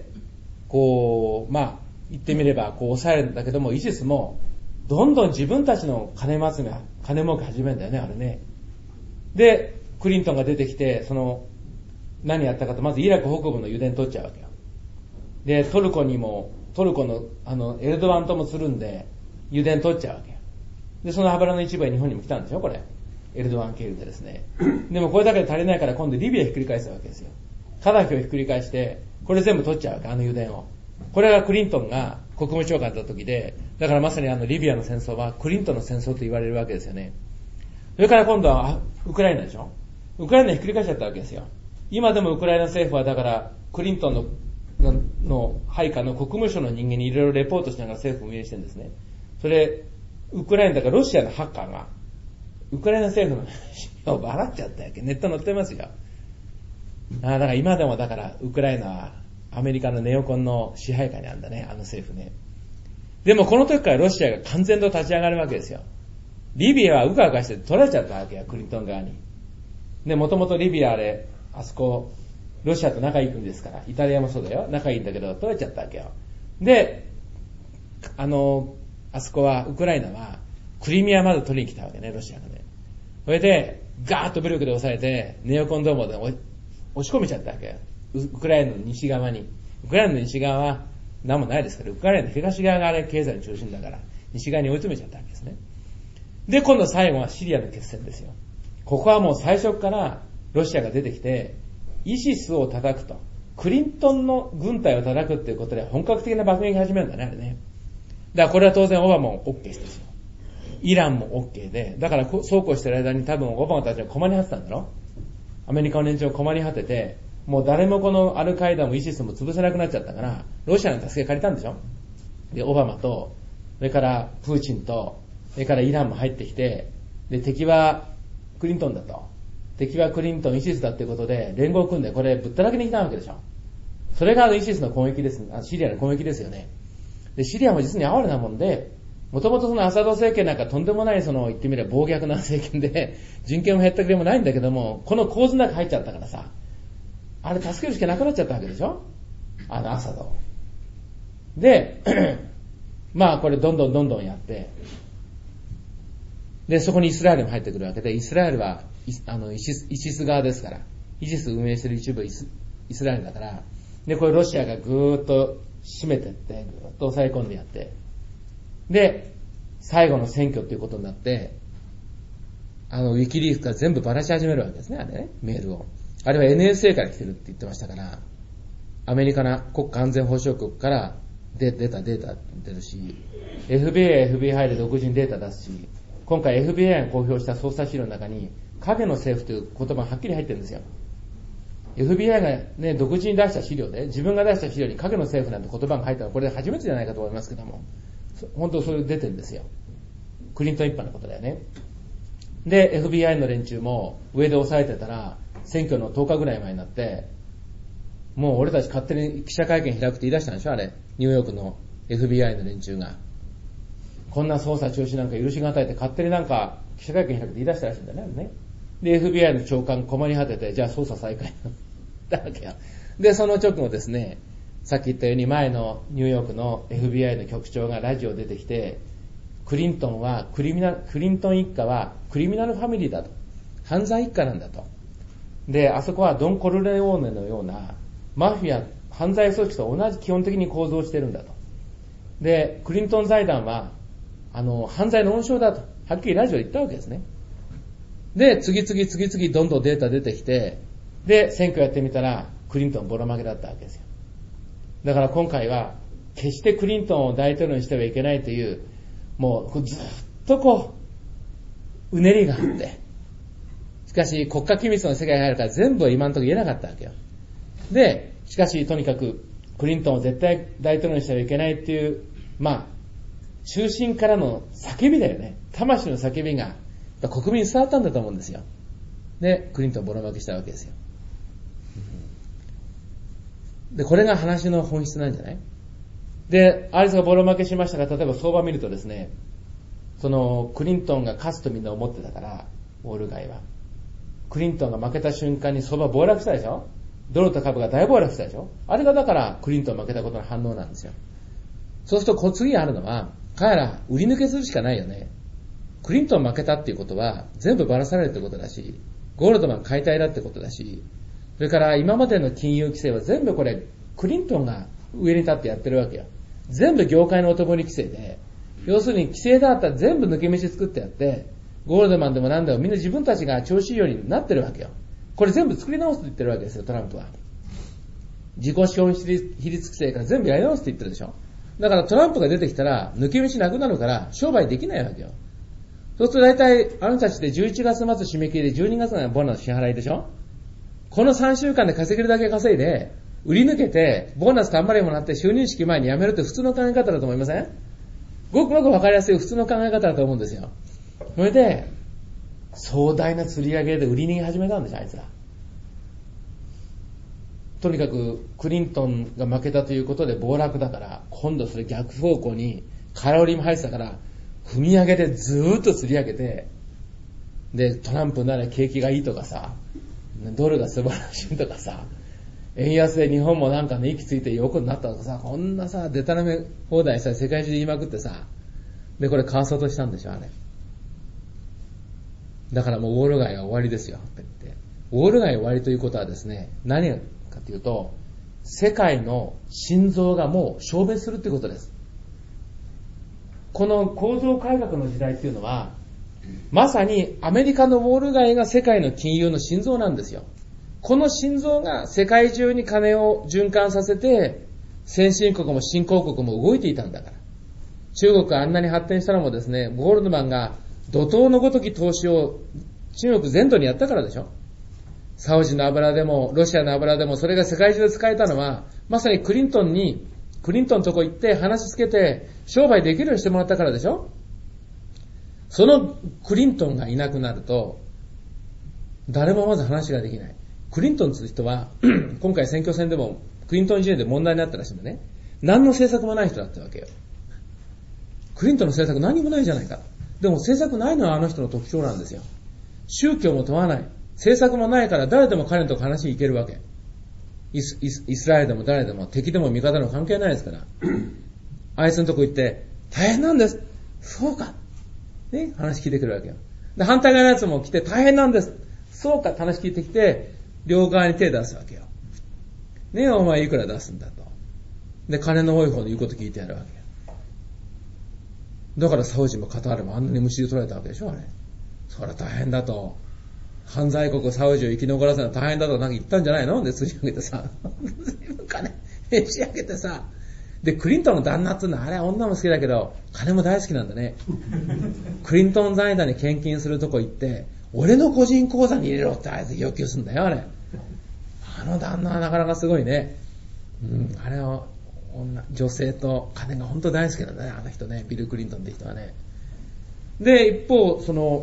こう、言ってみれば、こう抑えるんだけども、イシスも、どんどん自分たちの金儲け始めるんだよね、あれね。で、クリントンが出てきて、何やったかと、まずイラク北部の油田取っちゃうわけよ。で、トルコのエルドアンともするんで、油田取っちゃうわけよ。で、その油の一部は日本にも来たんですよ、これ。エルドアン経由でですね。でもこれだけで足りないから今度リビアひっくり返すわけですよ。カダフィをひっくり返して、これ全部取っちゃうわけ、油田を。これがクリントンが国務長官だった時で、だからまさにリビアの戦争はクリントンの戦争と言われるわけですよね。それから今度はウクライナでしょ。ウクライナひっくり返しちゃったわけですよ。今でもウクライナ政府はだからクリントンの配下の国務省の人間にいろいろレポートしながら政府を運営してるんですね。それ、ウクライナだからロシアのハッカーが、ウクライナ政府の資料をばらっちゃったわけ。ネット載ってますよ。だから今でもだからウクライナはアメリカのネオコンの支配下にあるんだね、あの政府ね。でもこの時からロシアが完全と立ち上がるわけですよ。リビアはうかうかして取られちゃったわけよ、クリントン側に。で、もともとリビアあそこ、ロシアと仲いい国ですから、イタリアもそうだよ、仲いいんだけど、取られちゃったわけよ。で、あそこは、ウクライナは、クリミアまで取りに来たわけね、ロシアがね。それで、ガーッと武力で抑えて、ネオコンドームで押し込めちゃったわけよ。ウクライナの西側に。ウクライナの西側は、何もないですから、ウクライナの東側があれ経済の中心だから、西側に追い詰めちゃったわけですね。で、今度最後はシリアの決戦ですよ。ここはもう最初からロシアが出てきて、イシスを叩くと。クリントンの軍隊を叩くっていうことで本格的な爆撃が始めるんだね、あれね。だからこれは当然オバマも OK ですよ。イランも OK で、だからそうこうしてる間に多分オバマたちは困り果てたんだろ。アメリカの連中を困り果てて、もう誰もこのアルカイダもイシスも潰せなくなっちゃったから、ロシアの助け借りたんでしょ。で、オバマと、それからプーチンと、それからイランも入ってきて、で、敵はクリントンだと。敵はクリントン、イシスだっていうことで、連合を組んでこれぶったらけに来たわけでしょ。それがイシスの攻撃です。シリアの攻撃ですよね。で、シリアも実に哀れなもんで、もともとそのアサド政権なんかとんでもない言ってみれば暴虐な政権で、人権も減ったくれもないんだけども、この構図の中入っちゃったからさ、あれ助けるしかなくなっちゃったわけでしょ。アサド。で、これどんどんやって、で、そこにイスラエルも入ってくるわけで、イスラエルは、イシス側ですから、イシス運営してる一部イスラエルだから、で、これロシアがぐーっと締めてって、ぐーっと抑え込んでやって、で、最後の選挙っていうことになって、ウィキリークから全部ばらし始めるわけですね、あれね、メールを。あれは NSA から来てるって言ってましたから、アメリカの国家安全保障局から出たデータ出るし、FBI で独自にデータ出すし、今回 FBI が公表した捜査資料の中に、影の政府という言葉がはっきり入ってるんですよ。FBI がね、独自に出した資料で、自分が出した資料に影の政府なんて言葉が入ったのはこれで初めてじゃないかと思いますけども、本当それ出てるんですよ。クリントン一派のことだよね。で、FBI の連中も上で抑えてたら、選挙の10日ぐらい前になって、もう俺たち勝手に記者会見開くって言い出したんでしょ、あれ。ニューヨークの FBI の連中が。こんな捜査中止なんか許しが与えて勝手になんか記者会見開くって言い出したらしいんだね。で、FBI の長官困り果てて、じゃあ捜査再開。 たわけよ。で、その直後ですね、さっき言ったように前のニューヨークの FBI の局長がラジオ出てきて、クリントン一家はクリミナルファミリーだと。犯罪一家なんだと。で、あそこはドン・コルレオーネのようなマフィア、犯罪組織と同じ基本的に構造してるんだと。で、クリントン財団は、犯罪の温床だと。はっきりラジオで言ったわけですね。で、次々どんどんデータ出てきて、で、選挙やってみたら、クリントンボロ負けだったわけですよ。だから今回は、決してクリントンを大統領にしてはいけないという、もうずっとうねりがあって、しかし国家機密の世界が入るから全部は今のところ言えなかったわけよ。で、しかしとにかくクリントンを絶対大統領にしてはいけないっていう、中心からの叫びだよね。魂の叫びが国民に伝わったんだと思うんですよ。で、クリントンボロ負けしたわけですよ。で、これが話の本質なんじゃない？で、あいつがボロ負けしましたが、例えば相場見るとですね、クリントンが勝つとみんな思ってたから、ウォール街は。クリントンが負けた瞬間に相場暴落したでしょ？ドルと株が大暴落したでしょ？あれがだからクリントン負けたことの反応なんですよ。そうすると次あるのは、彼ら売り抜けするしかないよね。クリントン負けたっていうことは全部ばらされるってことだし、ゴールドマン解体だってことだし、それから今までの金融規制は全部これクリントンが上に立ってやってるわけよ。全部業界のおとぼり規制で、要するに規制だったら全部抜け道作ってやって、ゴールドマンでも何でもみんな自分たちが調子いいようになってるわけよ。これ全部作り直すと言ってるわけですよ、トランプは。自己資本比率規制から全部やり直すって言ってるでしょ。だからトランプが出てきたら抜け道なくなるから商売できないわけよ。そうすると大体あの人たちで11月末締め切りで12月のボーナス支払いでしょ。この3週間で稼げるだけ稼いで売り抜けてボーナスたんまりもらって就任式前に辞めるって普通の考え方だと思いません？ごくごくわかりやすい普通の考え方だと思うんですよ。それで壮大な釣り上げで売り逃げ始めたんですよ、あいつら。とにかくクリントンが負けたということで暴落だから、今度それ逆方向に空売りも入ってたから、踏み上げてずーっと釣り上げて、で、トランプなら景気がいいとかさ、ドルが素晴らしいとかさ、円安で日本もなんかね、息ついてよくなったとかさ、こんなさ、デタラメ放題さ、世界中で言いまくってさ、で、これ買わそうとしたんでしょ、あれ。だからもうウォール街は終わりですよ、って言って。ウォール街終わりということはですね、何かというと、世界の心臓がもう消滅するということです。この構造改革の時代っていうのは、まさにアメリカのウォール街が世界の金融の心臓なんですよ。この心臓が世界中に金を循環させて、先進国も新興国も動いていたんだから。中国があんなに発展したのもですね、ゴールドマンが怒涛のごとき投資を中国全土にやったからでしょ。サウジの油でもロシアの油でもそれが世界中で使えたのは、まさにクリントンのとこ行って話つけて商売できるようにしてもらったからでしょ。そのクリントンがいなくなると誰もまず話ができない。クリントンという人は今回選挙戦でもクリントン時代で問題になったらしいんだね。何の政策もない人だったわけよ。クリントンの政策何もないじゃないか。でも政策ないのはあの人の特徴なんですよ。宗教も問わない。政策もないから誰でも彼のとこ話に行けるわけ。イスラエルでも誰でも敵でも味方でも関係ないですから。あいつのとこ行って大変なんです。そうか。ね、話聞いてくるわけよ。で、反対側のやつも来て大変なんです。そうかって話聞いてきて、両側に手出すわけよ。ねえ、お前いくら出すんだと。で、金の多い方の言うこと聞いてやるわけよ。だからサウジもカタールもあんなにむしり取られたわけでしょ、あれ。そりゃ大変だと。犯罪国サウジを生き残らせるのは大変だとなんか言ったんじゃないので、釣り上げてさ。随分金、仕上げてさ。で、クリントンの旦那っていうのは、あれ女も好きだけど、金も大好きなんだね。クリントン財団に献金するとこ行って、俺の個人口座に入れろってあいつ要求するんだよ、あれ。あの旦那はなかなかすごいね。あれは、女性と金が本当大好きなんだね、あの人ね。ビル・クリントンって人はね。で、一方、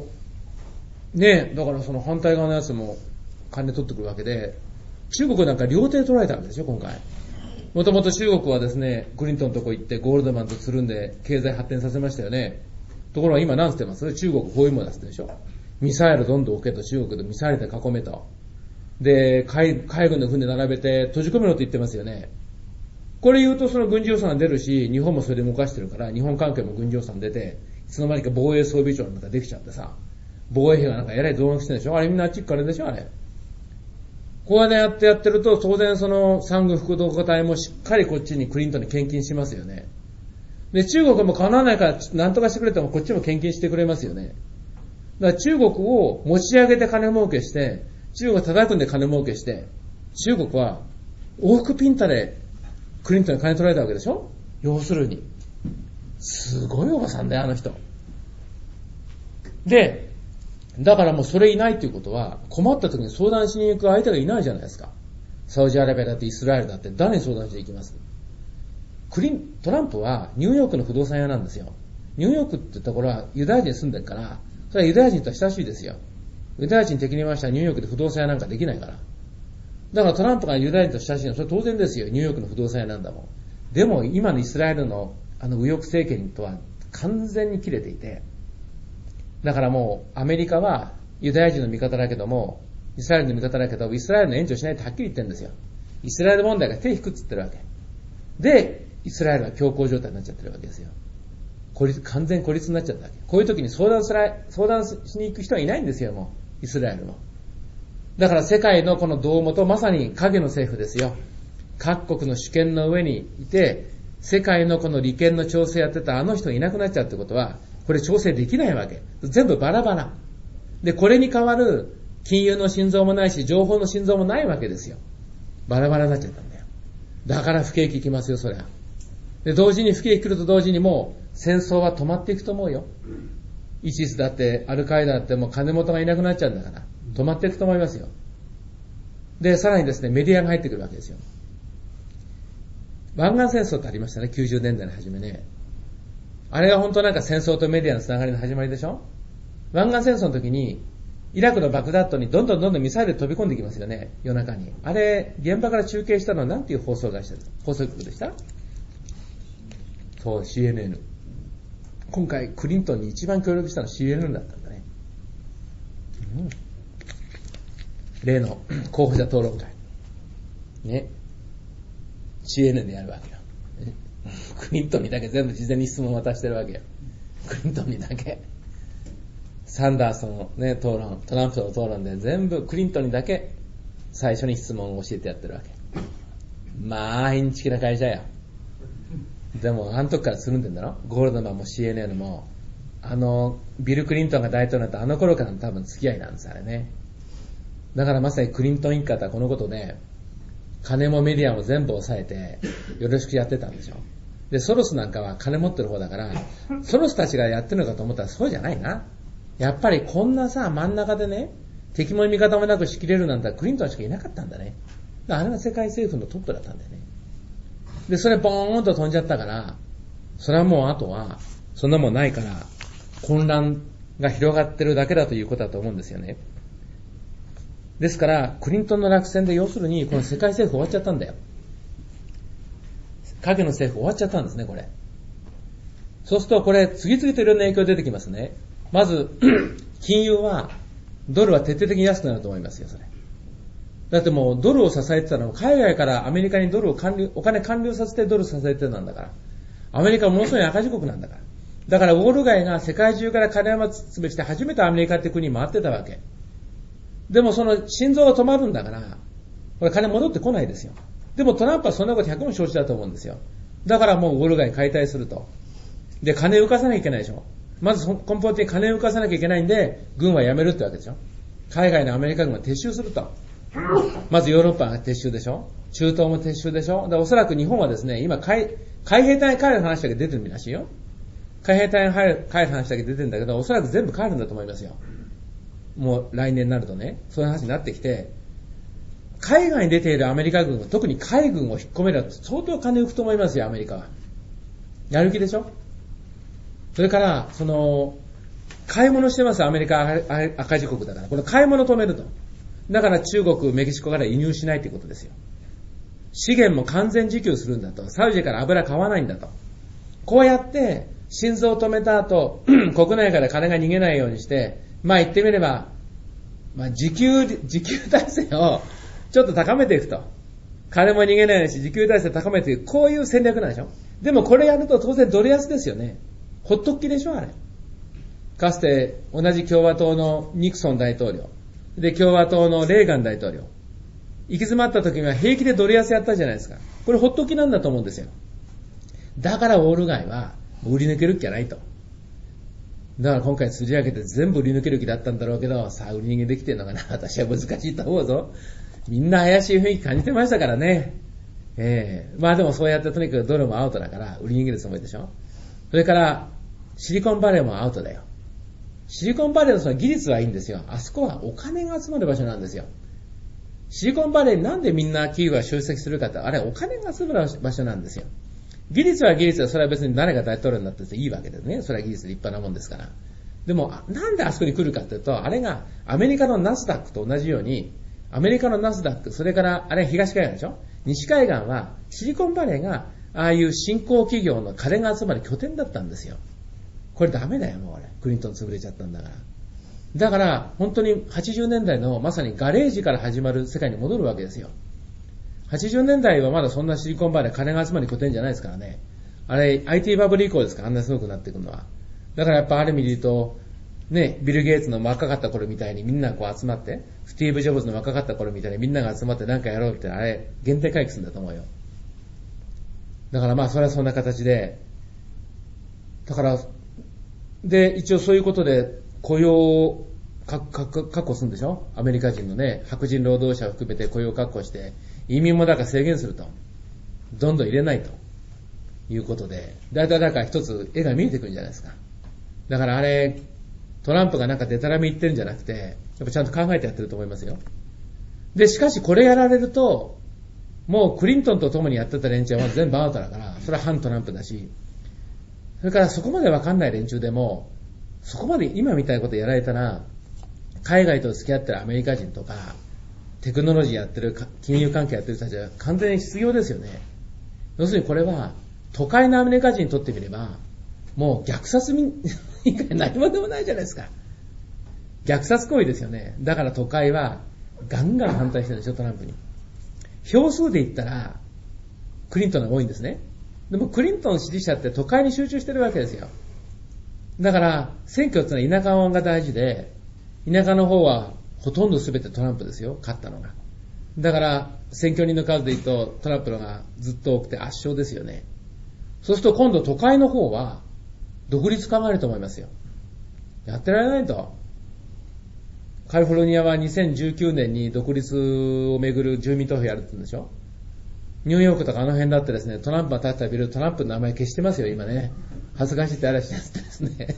だからその反対側のやつも金取ってくるわけで、中国なんか両手取られたわけですよ、今回。もともと中国はですね、クリントンのとこ行ってゴールドマンとつるんで経済発展させましたよね。ところが今何つってます？中国包囲網出すでしょ。ミサイルどんどん置けと、中国でミサイルで囲めと。 で、海軍の船並べて閉じ込めろと言ってますよね。これ言うとその軍事予算が出るし、日本もそれで動かしてるから、日本関係も軍事予算出て、いつの間にか防衛装備庁なんかできちゃってさ、防衛費がなんかえらい増額してるでしょ。あれみんなあっちからでしょ、あれ。こうやってると、当然その産軍副同化隊もしっかりこっちにクリントンに献金しますよね。で、中国も叶わないから何とかしてくれてもこっちも献金してくれますよね。だから中国を持ち上げて金儲けして、中国を叩くんで金儲けして、中国は往復ピンタでクリントンに金取られたわけでしょ。要するに。すごいおばさんだよ、あの人。で、だからもうそれいないっていうことは、困った時に相談しに行く相手がいないじゃないですか。サウジアラビアだってイスラエルだって誰に相談していきます？トランプはニューヨークの不動産屋なんですよ。ニューヨークってところはユダヤ人住んでるから、それはユダヤ人とは親しいですよ。ユダヤ人的に言いましたらニューヨークで不動産屋なんかできないから。だからトランプがユダヤ人と親しいのはそれ当然ですよ。ニューヨークの不動産屋なんだもん。でも今のイスラエルの右翼政権とは完全に切れていて、だからもうアメリカはユダヤ人の味方だけども、イスラエルの味方だけど、イスラエルの援助しないってはっきり言ってるんですよ。イスラエル問題が手引くっつってるわけ。で、イスラエルは強硬状態になっちゃってるわけですよ。完全孤立になっちゃったわけ。こういう時に相談しに行く人はいないんですよ、もう。イスラエルも。だから世界のこの胴元、まさに影の政府ですよ。各国の主権の上にいて、世界のこの利権の調整やってたあの人がいなくなっちゃうってことは、これ調整できないわけ。全部バラバラ。で、これに代わる金融の心臓もないし、情報の心臓もないわけですよ。バラバラになっちゃったんだよ。だから不景気来ますよ、そりゃ。で、同時に不景気来ると同時にもう戦争は止まっていくと思うよ。イシスだって、アルカイダだってもう金元がいなくなっちゃうんだから、止まっていくと思いますよ。で、さらにですね、メディアが入ってくるわけですよ。湾岸戦争ってありましたね、90年代の初めね。あれが本当なんか戦争とメディアのつながりの始まりでしょ。湾岸戦争の時に、イラクのバグダッドにどんどんミサイル飛び込んできますよね、夜中に。あれ、現場から中継したのは何ていう放送局でした？そう、CNN。今回クリントンに一番協力したのは CNN だったんだね。例の候補者討論会。ね。CNN でやるわけよ。クリントンにだけ全部事前に質問を渡してるわけよ。クリントンにだけ。サンダースのね、討論、トランプとの討論で全部クリントンにだけ最初に質問を教えてやってるわけ。まあ、インチキな会社や。でも、あの時からするんでんだろ？ゴールドマンも CNN も、ビル・クリントンが大統領になったあの頃からの多分付き合いなんです、あれね。だからまさにクリントン一家はこのことで、金もメディアも全部抑えて、よろしくやってたんでしょ。で、ソロスなんかは金持ってる方だから、ソロスたちがやってるのかと思ったらそうじゃないな。やっぱりこんなさ、真ん中でね、敵も味方もなく仕切れるなんてクリントンしかいなかったんだね。あれが世界政府のトップだったんだよね。で、それボーンと飛んじゃったから、それはもうあとは、そんなもんないから、混乱が広がってるだけだということだと思うんですよね。ですから、クリントンの落選で要するに、この世界政府終わっちゃったんだよ。影の政府終わっちゃったんですね、これ。そうすると、これ、次々といろんな影響出てきますね。まず、金融は、ドルは徹底的に安くなると思いますよ、それ。だってもう、ドルを支えてたのは、海外からアメリカにドルをお金還流させてドル支えてたんだから。アメリカはものすごい赤字国なんだから。だから、ウォール街が世界中から金を集めて初めてアメリカって国に回ってたわけ。でもその心臓が止まるんだから、これ金戻ってこないですよ。でもトランプはそんなこと100も承知だと思うんですよ。だからもうウォール街解体すると。で、金を浮かさなきゃいけないでしょ。まず根本的に金を浮かさなきゃいけないんで、軍は辞めるってわけでしょ。海外のアメリカ軍は撤収すると。まずヨーロッパが撤収でしょ。中東も撤収でしょ。で、おそらく日本はですね、今海兵隊に帰る話だけ出てるらしいよ。海兵隊に帰る話だけ出てるんだけど、おそらく全部帰るんだと思いますよ。もう来年になるとね、そういう話になってきて、海外に出ているアメリカ軍、特に海軍を引っ込めると相当金浮くと思いますよ、アメリカは。やる気でしょ。それから、買い物してます、アメリカ赤字国だから。この買い物止めると。だから中国、メキシコから輸入しないということですよ。資源も完全自給するんだと。サウジから油買わないんだと。こうやって、心臓を止めた後、国内から金が逃げないようにして、まあ言ってみれば、 自給体制をちょっと高めていくと。金も逃げないし、自給体制高めていく。こういう戦略なんでしょ。でもこれやると当然ドル安ですよね。ほっとっきでしょ、あれ。かつて同じ共和党のニクソン大統領。で、共和党のレーガン大統領。行き詰まった時には平気でドル安やったじゃないですか。これほっときなんだと思うんですよ。だからウォール街は売り抜ける気はないと。だから今回釣り上げて全部売り抜ける気だったんだろうけど、さあ売り逃げできてるのかな。私は難しいと思うぞ。みんな怪しい雰囲気感じてましたからね。まあでもそうやってとにかくドルもアウトだから売り逃げるつもりでしょ。それからシリコンバレーもアウトだよ。シリコンバレーのその技術はいいんですよ。あそこはお金が集まる場所なんですよ。シリコンバレーになんでみんな企業が集積するかって、あれお金が集まる場所なんですよ。技術は技術で、それは別に誰が大統領になってていいわけですね。それは技術で立派なもんですから。でも、なんであそこに来るかっていうと、あれがアメリカのナスダックと同じように、アメリカのナスダック、それからあれは東海岸でしょ。西海岸はシリコンバレーがああいう新興企業の金が集まる拠点だったんですよ。これダメだよ、もう俺。クリントン潰れちゃったんだから。だから、本当に80年代のまさにガレージから始まる世界に戻るわけですよ。80年代はまだそんなシリコンバレー金が集まる拠点じゃないですからね。あれ、IT バブル以降ですから、あんなすごくなっていくのは。だからやっぱある意味で言うと、ね、ビル・ゲイツの若かった頃みたいにみんなこう集まって、スティーブ・ジョブズの若かった頃みたいにみんなが集まって何かやろうみたいな、あれ、限定回帰するんだと思うよ。だからまあそれはそんな形で、だから、で、一応そういうことで雇用を確保するんでしょ？アメリカ人のね、白人労働者を含めて雇用を確保して、移民もだから制限すると。どんどん入れないと。いうことで、だいたいだから一つ絵が見えてくるんじゃないですか。だからあれ、トランプがなんかデタラメ言ってるんじゃなくて、やっぱちゃんと考えてやってると思いますよ。で、しかしこれやられると、もうクリントンと共にやってた連中は全部アウトだから、それは反トランプだし、それからそこまでわかんない連中でも、そこまで今みたいなことやられたら、海外と付き合ってるアメリカ人とか、テクノロジーやってる、金融関係やってる人たちは完全に失業ですよね。要するにこれは、都会のアメリカ人にとってみれば、もう虐殺以外何もでもないじゃないですか。虐殺行為ですよね。だから都会はガンガン反対してるんですよ、トランプに。票数で言ったら、クリントンが多いんですね。でもクリントン支持者って都会に集中してるわけですよ。だから、選挙ってのは田舎が大事で、田舎の方はほとんど全てトランプですよ、勝ったのが。だから、選挙人の数で言うとトランプのがずっと多くて圧勝ですよね。そうすると今度都会の方は独立考えると思いますよ。やってられないと。カリフォルニアは2019年に独立をめぐる住民投票やるって言うんでしょ。ニューヨークとかあの辺だってですね、トランプが立ったビル、トランプの名前消してますよ、今ね。恥ずかしいって嵐やってですね。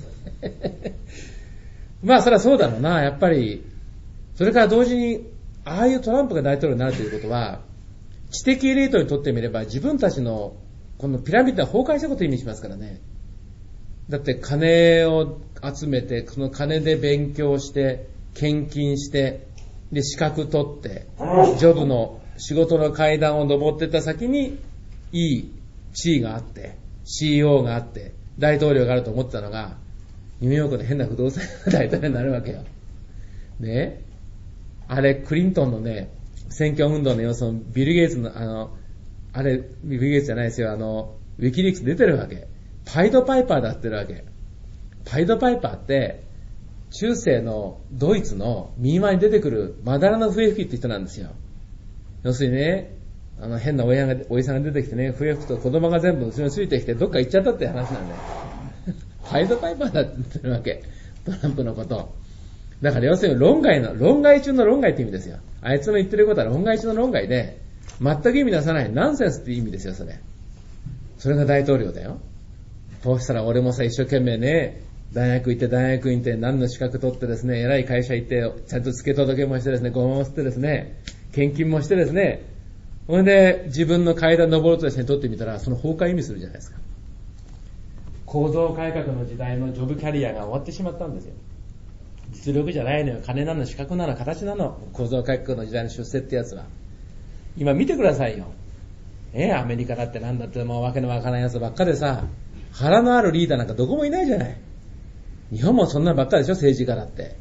まあそれはそうだろうな、やっぱり。それから同時に、ああいうトランプが大統領になるということは、知的エリートにとってみれば自分たちのこのピラミッドが崩壊したことを意味しますからね。だって金を集めて、その金で勉強して、献金して、で資格取って、ジョブの仕事の階段を登っていった先に、いい地位があって、CEO があって、大統領があると思ってたのが、ニューヨークの変な不動産大統領になるわけよ。ね、あれ、クリントンのね、選挙運動の様子のビル・ゲイツのあれ、ビル・ゲイツじゃないですよ、ウィキリークス出てるわけ。パイド・パイパーだってるわけ。パイド・パイパーって、中世のドイツの民話に出てくるマダラの笛吹きって人なんですよ。要するにね、変なおじさんが出てきてね、笛吹くと子供が全部後ろについてきてどっか行っちゃったって話なんだよ。パイド・パイパーだって言ってるわけ。トランプのこと。だから要するに論外中の論外って意味ですよ。あいつの言ってることは論外中の論外で、全く意味出さないナンセンスって意味ですよ、それ。それが大統領だよ。そうしたら俺もさ、一生懸命ね、大学行って何の資格取ってですね、偉い会社行って、ちゃんと付け届けもしてですね、ごまもしてですね、献金もしてですね、ほんで自分の階段登ろうとですね、取ってみたら、その崩壊意味するじゃないですか。構造改革の時代のジョブキャリアが終わってしまったんですよ。実力じゃないのよ、金なの、資格なの、形なの、構造改革の時代の出世ってやつは。今見てくださいよ。アメリカだってなんだってもうわけのわからないやつばっかでさ、腹のあるリーダーなんかどこもいないじゃない。日本もそんなばっかでしょ、政治家だって。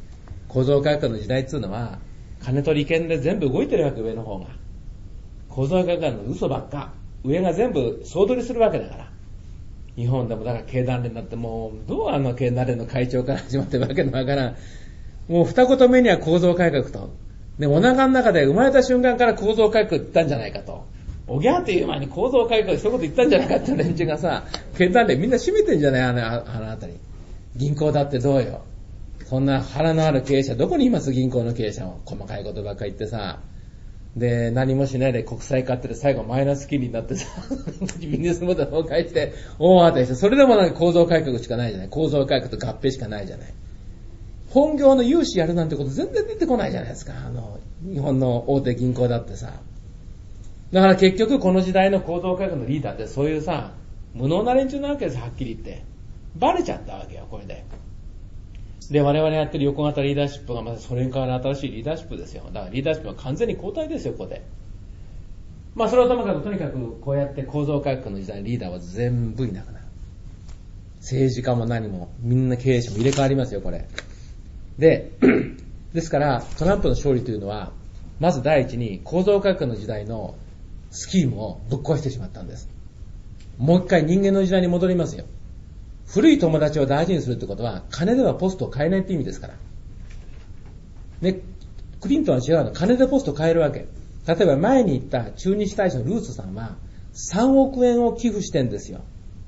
構造改革の時代っていうのは、金と利権で全部動いてるわけ、上の方が。構造改革の嘘ばっか。上が全部総取りするわけだから。日本でもだから経団連だってもう、どう経団連の会長から始まってるわけのわからん。もう二言目には構造改革と。で、お腹の中で生まれた瞬間から構造改革言ったんじゃないかと。おぎゃーっていう前に構造改革一言言ったんじゃないかって連中がさ、経団連みんな閉めてんじゃないあのあたり。銀行だってどうよ。そんな腹のある経営者、どこにいます銀行の経営者も。細かいことばっかり言ってさ。で、何もしないで国債買ってて最後マイナス金利になってさ、ビジネスモデル崩壊して大当たりして、それでもなんか構造改革しかないじゃない。構造改革と合併しかないじゃない。本業の融資やるなんてこと全然出てこないじゃないですか。日本の大手銀行だってさ。だから結局この時代の構造改革のリーダーってそういうさ、無能な連中なわけですよ、はっきり言って。バレちゃったわけよ、これで。で、我々やってる横型リーダーシップがまたそれに代わる新しいリーダーシップですよ。だからリーダーシップは完全に交代ですよ、ここで。まあそれをともかくとにかくこうやって構造改革の時代にリーダーは全部いなくなる。政治家も何も、みんな経営者も入れ替わりますよ、これ。で、ですからトランプの勝利というのは、まず第一に構造改革の時代のスキームをぶっ壊してしまったんです。もう一回人間の時代に戻りますよ。古い友達を大事にするってことは、金ではポストを買えないって意味ですから。で、クリントンは違うの。金でポストを買えるわけ。例えば前に言った駐日大使のルースさんは、3億円を寄付してんですよ。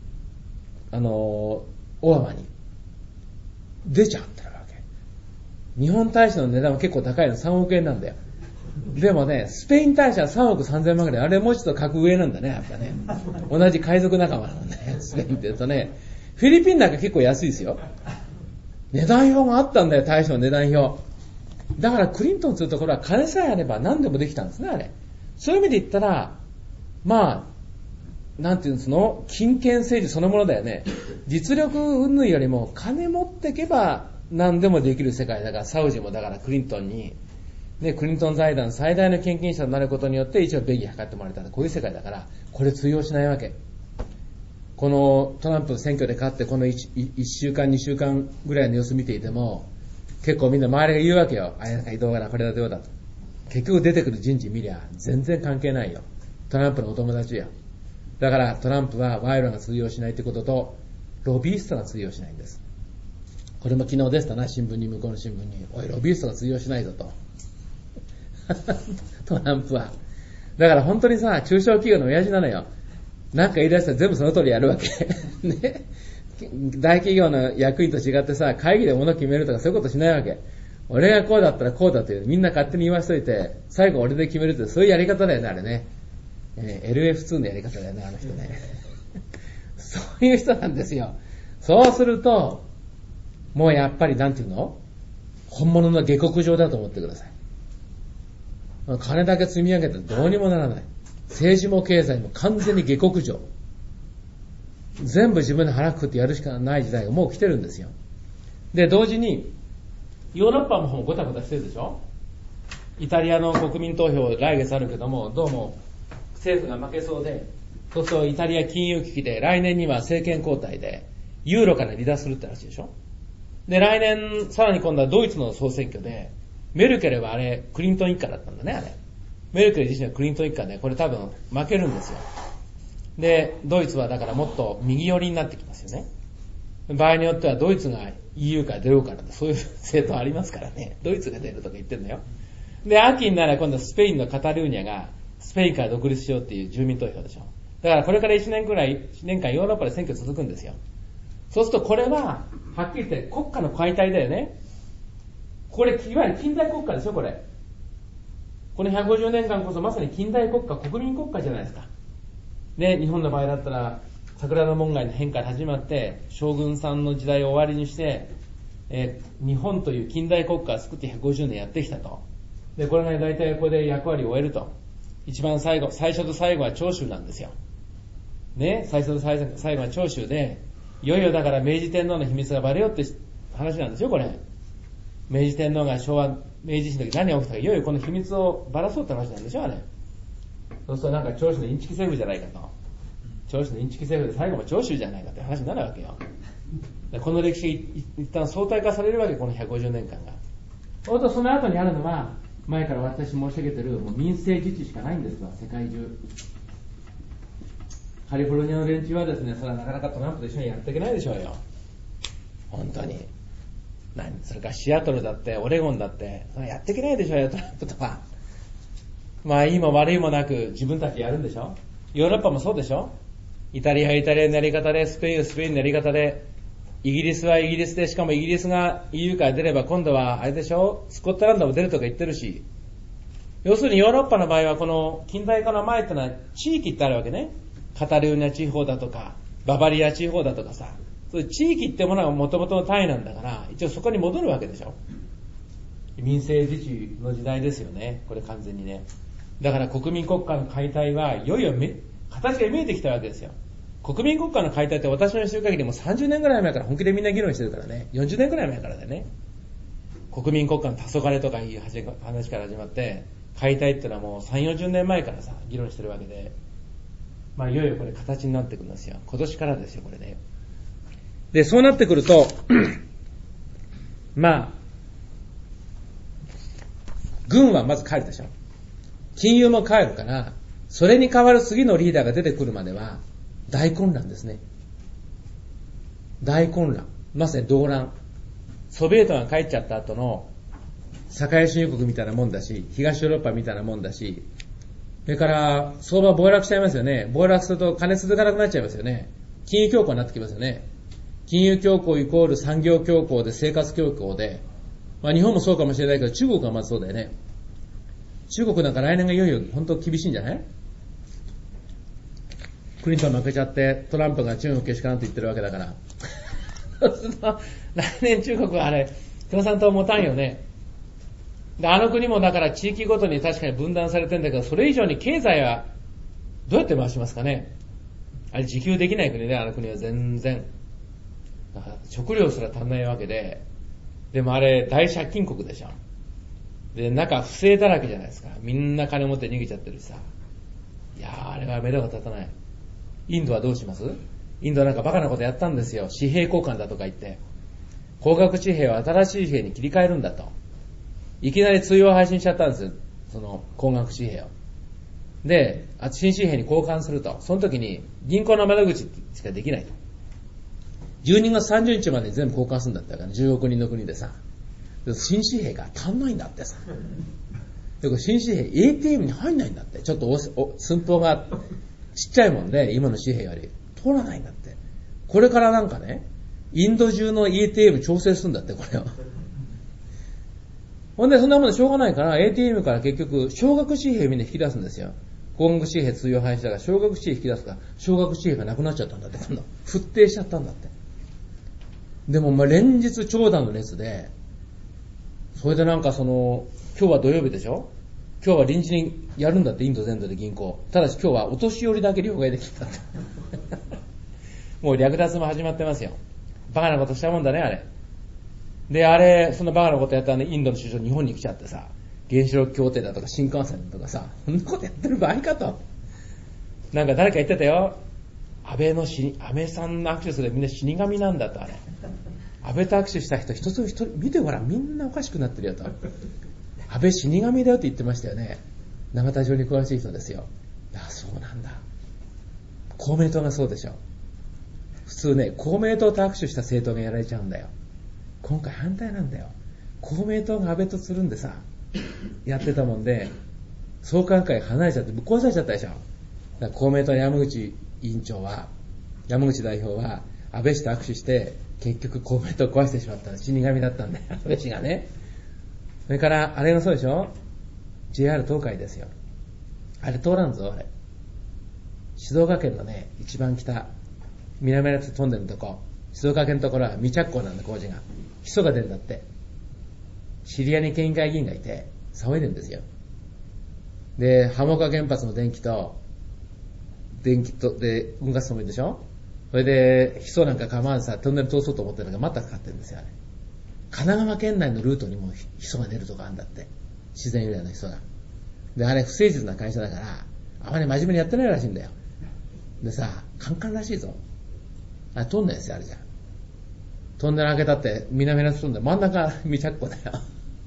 オバマに。出ちゃってるわけ。日本大使の値段は結構高いの、3億円なんだよ。でもね、スペイン大使は3億3000万ぐらい。あれもうちょっと格上なんだね、やっぱね。同じ海賊仲間なんだね、スペインって言うとね。フィリピンなんか結構安いですよ。値段表があったんだよ、大使の値段表。だからクリントンというところは金さえあれば何でもできたんですね、あれ。そういう意味で言ったら、まあ、なんていうんですの、金権政治そのものだよね。実力云々よりも金持っていけば何でもできる世界だから、サウジもだからクリントンに、ね、クリントン財団最大の献金者になることによって一応便宜図ってもらえたら、こういう世界だから、これ通用しないわけ。このトランプの選挙で勝ってこの 1週間2週間ぐらいの様子見ていても、結構みんな周りが言うわけよ。あれだどうだこれだどうだと。結局出てくる人事見りゃ全然関係ないよ。トランプのお友達よ。だからトランプは賄賂が通用しないってことと、ロビーストが通用しないんです。これも昨日でしたな、新聞に、向こうの新聞に。おい、ロビーストが通用しないぞと。トランプは。だから本当にさ、中小企業の親父なのよ。なんか言い出したら全部その通りやるわけ。ね。大企業の役員と違ってさ、会議で物決めるとかそういうことしないわけ。俺がこうだったらこうだという、みんな勝手に言わしといて、最後俺で決めるって、そういうやり方だよね、あれね。LF2 のやり方だよね、あの人ね。そういう人なんですよ。そうすると、もうやっぱりなんていうの？本物の下克上だと思ってください。金だけ積み上げてどうにもならない。政治も経済も完全に下克上。全部自分で腹くくってやるしかない時代がもう来てるんですよ。で、同時に、ヨーロッパもごたごたしてるでしょ？イタリアの国民投票来月あるけども、どうも政府が負けそうで、そうするとイタリア金融危機で来年には政権交代で、ユーロから離脱するって話でしょ？で、来年、さらに今度はドイツの総選挙で、メルケルはあれ、クリントン一家だったんだね、あれ。メルケル自身はクリントン一家で、これ多分負けるんですよ。で、ドイツはだからもっと右寄りになってきますよね。場合によってはドイツが EU から出ようからって、そういう政党ありますからね。ドイツが出るとか言ってんだよ。で、秋になら今度はスペインのカタルーニャが、スペインから独立しようっていう住民投票でしょ。だからこれから1年間ヨーロッパで選挙続くんですよ。そうするとこれは、はっきり言って国家の解体だよね。これ、いわゆる近代国家でしょ、これ。この150年間こそまさに近代国家、国民国家じゃないですか。で、日本の場合だったら、桜田門外の変化が始まって、将軍さんの時代を終わりにして、日本という近代国家を作って150年やってきたと。で、これが大体ここで役割を終えると。一番最初と最後は長州なんですよ。ね、最初と最後は長州で、いよいよだから明治天皇の秘密がバレようって話なんですよ、これ。明治天皇が明治維新の時何が起きたか、いよいよこの秘密をばらそうって話なんでしょ、あれ。そうするとなんか長州のインチキ政府じゃないかと。長州のインチキ政府で最後も長州じゃないかって話になるわけよ。でこの歴史が一旦相対化されるわけ、この150年間が。 その後にあるのは、前から私申し上げてるもう民政自治しかないんですわ、世界中。カリフォルニアの連中はですね、それはなかなかトランプと一緒にやっていけないでしょうよ。本当に。それからシアトルだって、オレゴンだって、それやっていけないでしょうよ、トランプとか。まあいいも悪いもなく自分たちやるんでしょ。ヨーロッパもそうでしょ。イタリアのやり方で、スペインのやり方で、イギリスはイギリスで、しかもイギリスが EU から出れば今度はあれでしょ、スコットランドも出るとか言ってるし、要するにヨーロッパの場合はこの近代化の前ってのは地域ってあるわけね。カタルーニャ地方だとか、ババリア地方だとかさ、そういう地域ってものが元々の単位なんだから、一応そこに戻るわけでしょ。民政自治の時代ですよね、これ完全にね。だから国民国家の解体はいよいよ形が見えてきたわけですよ。国民国家の解体って私の知る限りも30年ぐらい前から本気でみんな議論してるからね。40年ぐらい前からだよね。国民国家の黄昏とかいう話から始まって、解体ってのはもう3、40年前からさ、議論してるわけで、まあいよいよこれ形になってくるんですよ。今年からですよ、これね。で、そうなってくると、まあ、軍はまず帰るでしょ。金融も帰るから、それに代わる次のリーダーが出てくるまでは、大混乱ですね。大混乱。まさに動乱。ソビエトが帰っちゃった後の社会主義国みたいなもんだし、東ヨーロッパみたいなもんだし、それから相場暴落しちゃいますよね。暴落すると金続かなくなっちゃいますよね。金融恐慌になってきますよね。金融恐慌イコール産業恐慌で生活恐慌で、まあ日本もそうかもしれないけど中国はまずそうだよね。中国なんか来年がいよいよ本当厳しいんじゃない？クリントン負けちゃってトランプが中国けしからんと言ってるわけだから。来年中国はあれ、共産党持たんよね。で、あの国もだから地域ごとに確かに分断されてるんだけど、それ以上に経済はどうやって回しますかね。あれ自給できない国で、あの国は全然。だから食料すら足んないわけで、でもあれ大借金国でしょ。で、中不正だらけじゃないですか。みんな金持って逃げちゃってるしさ。いやー、あれは目処が立たない。インドはどうします？インドなんかバカなことやったんですよ。紙幣交換だとか言って。高額紙幣を新しい紙幣に切り替えるんだと。いきなり通用配信しちゃったんですよ。その高額紙幣を。で、新紙幣に交換すると。その時に銀行の窓口しかできないと。12月30日までに全部交換するんだったから、10億人の国でさ。新紙幣が足んないんだってさ。で、これ新紙幣 ATM に入んないんだって。ちょっと寸法がちっちゃいもんで、今の紙幣より通らないんだって。これからなんかね、インド中の ATM 調整するんだって、これは。ほんで、そんなものしょうがないから、ATM から結局、少額紙幣みんな引き出すんですよ。高額紙幣通用配信だから、少額紙幣引き出すから、少額紙幣がなくなっちゃったんだって、今度。沸騰しちゃったんだって。でも、まあ、連日長蛇の列で、それでなんか今日は土曜日でしょ？今日は臨時にやるんだって、インド全土で銀行。ただし今日はお年寄りだけ両替できたって。もう略奪も始まってますよ。バカなことしたもんだね、あれ。で、あれ、そのバカなことやったらね、インドの首相日本に来ちゃってさ、原子力協定だとか新幹線とかさ、そんなことやってる場合かと。なんか誰か言ってたよ。安倍さんの握手するみんな死神なんだと、あれ。安倍と握手した人一つ一人見てごらん、みんなおかしくなってるよと。安倍死神だよって言ってましたよね。永田町に詳しい人ですよ。いや、そうなんだ。公明党がそうでしょ。普通ね、公明党と握手した政党がやられちゃうんだよ。今回反対なんだよ。公明党が安倍とつるんでさ、やってたもんで、創価会離れちゃってぶっ壊されちゃったでしょ。だから公明党の山口代表は、安倍氏と握手して、結局公明党を壊してしまった死神だったんだよ、安倍氏がね。それから、あれがそうでしょ？ JR 東海ですよ。あれ通らんぞ、あれ。静岡県のね、一番北、南アルプストンネルのとこ、静岡県のところは未着工なんだ、工事が。ヒ素が出るんだって。知り合いに県議会議員がいて、騒いでるんですよ。で、浜岡原発の電気と、で、運ガス止めるでしょ？それで、ヒ素なんか構わずさ、トンネル通そうと思ってるのがまたかかってるんですよ、あれ。神奈川県内のルートにもヒ素が出るとかあるんだって。自然由来のヒ素が。で、あれ不誠実な会社だから、あまり真面目にやってないらしいんだよ。でさ、カンカンらしいぞ。あれ通んないですよ、あれじゃ。トンネル開けたって、南の人で真ん中未着工だよ。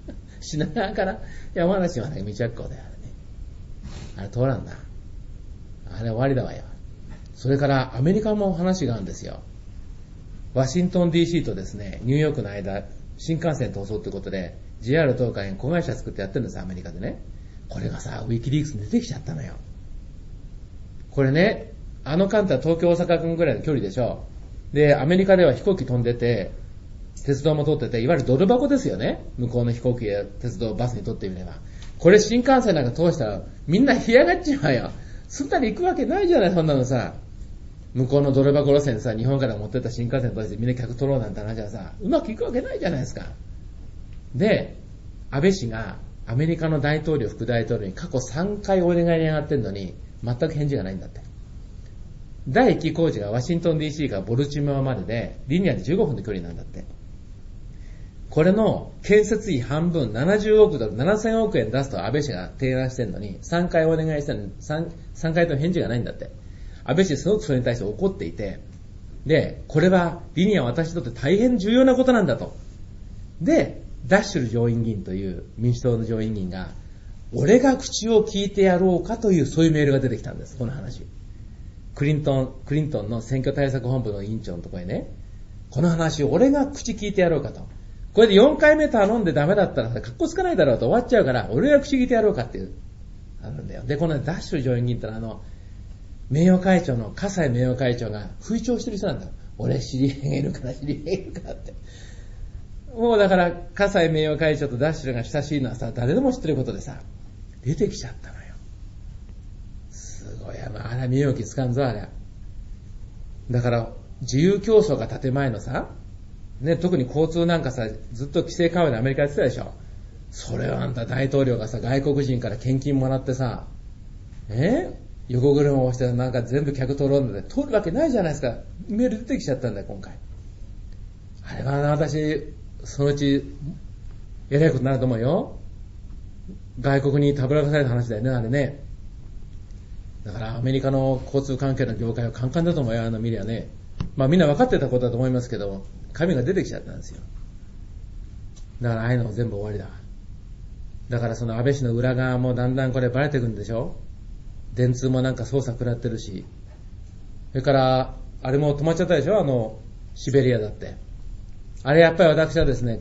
品川から山梨まで未着工だよ、あれ通らんだ。あれ終わりだわよ。それからアメリカも話があるんですよ。ワシントン DC とですね、ニューヨークの間、新幹線逃走ってことで、JR 東海に子会社作ってやってるんですよ、アメリカでね。これがさ、ウィキリークスに出てきちゃったのよ。これね、あの間って東京大阪間ぐらいの距離でしょ。で、アメリカでは飛行機飛んでて、鉄道も通ってて、いわゆるドル箱ですよね。向こうの飛行機や鉄道、バスにとってみれば。これ新幹線なんか通したら、みんな干上がっちまうよ。すんなり行くわけないじゃない、そんなのさ。向こうのドル箱路線さ、日本から持ってった新幹線通してみんな客取ろうなんて話はさ、うまくいくわけないじゃないですか。で、安倍氏がアメリカの大統領、副大統領に過去3回お願いに上がってるのに、全く返事がないんだって。第1期工事がワシントン DC からボルチモアまでで、リニアで15分の距離なんだって。これの建設費半分70億ドル、7000億円出すと安倍氏が提案してるのに、3回お願いしたのに 3回と返事がないんだって。安倍氏すごくそれに対して怒っていて、で、これはリニアは私にとって大変重要なことなんだと。で、ダッシュル上院議員という民主党の上院議員が、俺が口を聞いてやろうかというそういうメールが出てきたんです、この話。クリントンの選挙対策本部の委員長のところへね、この話を俺が口聞いてやろうかと。これで4回目頼んでダメだったら格好つかないだろうと終わっちゃうから、俺が口聞いてやろうかっていう、あるんだよ。で、このダッシュル上院議員ってのは名誉会長の葛西名誉会長が吹聴してる人なんだ。俺知り合いがいるから知り合いがいるからって。もうだから葛西名誉会長とダッシュルが親しいのはさ、誰でも知ってることでさ、出てきちゃったのよ。すごい、あれ身動きつかんぞ、あれ。だから自由競争が建前のさ、ね、特に交通なんかさ、ずっと規制緩和でアメリカやってたでしょ。それをあんた大統領がさ、外国人から献金もらってさ、横車をしてなんか全部客取ろうので取るわけないじゃないですか。メール出てきちゃったんだよ、今回。あれは私、そのうち、えらいことになると思うよ。外国にたぶらかされた話だよね、あれね。だからアメリカの交通関係の業界はカンカンだと思うよ、見りゃね。まあみんな分かってたことだと思いますけど、紙が出てきちゃったんですよ。だからああいうのも全部終わりだ。だからその安倍氏の裏側もだんだんこれバレてくるんでしょ。電通もなんか捜査食らってるし、それからあれも止まっちゃったでしょ、シベリアだって。あれやっぱり私はですね、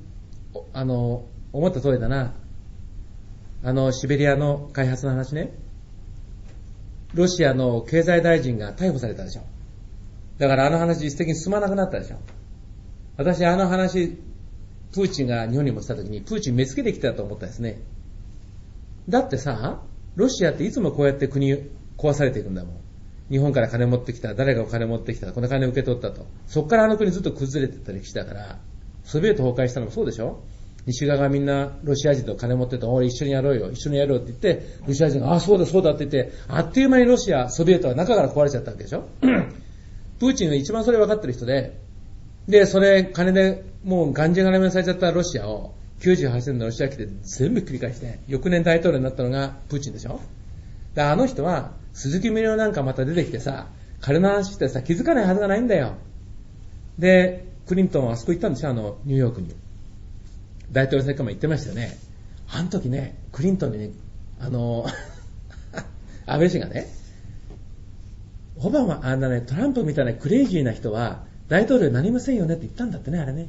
思った通りだな。シベリアの開発の話ね。ロシアの経済大臣が逮捕されたでしょ。だから話実質的に進まなくなったでしょ。私話、プーチンが日本にも来た時に、プーチン目つけてきたと思ったですね。だってさ、ロシアっていつもこうやって国壊されていくんだもん。日本から金持ってきた、誰がお金持ってきた、この金受け取ったと。そっから国ずっと崩れてった歴史だから、ソビエト崩壊したのもそうでしょ。西側がみんなロシア人と金持ってた、俺一緒にやろうよ、一緒にやろうって言って、ロシア人が、そうだそうだって言って、あっという間にソビエトは中から壊れちゃったわけでしょ。プーチンが一番それ分かってる人で、それ金でもうがんじがらめにされちゃったロシアを、98年のロシア期で全部繰り返して、翌年大統領になったのがプーチンでしょ。あの人は、鈴木宗男なんかまた出てきてさ、彼の話してさ、気づかないはずがないんだよ。で、クリントンはあそこ行ったんでしょ、ニューヨークに。大統領選挙も行ってましたよね。あの時ね、クリントンにね、安倍氏がね、オバマ、トランプみたいなクレイジーな人は大統領になりませんよねって言ったんだってね、あれね。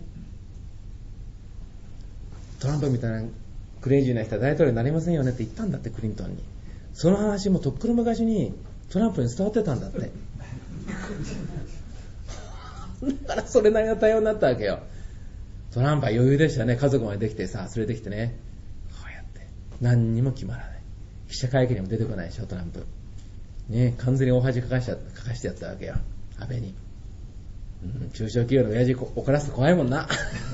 トランプみたいなクレイジーな人は大統領になりませんよねって言ったんだって、クリントンに。その話もとっくの昔にトランプに伝わってたんだって。だからそれなりの対応になったわけよ。トランプは余裕でしたね。家族までできてさ、連れてきてね。こうやって。何にも決まらない。記者会見にも出てこないでしょ、トランプ。ね、完全に大恥かかしてやったわけよ。安倍に。中小企業の親父怒らすと怖いもんな。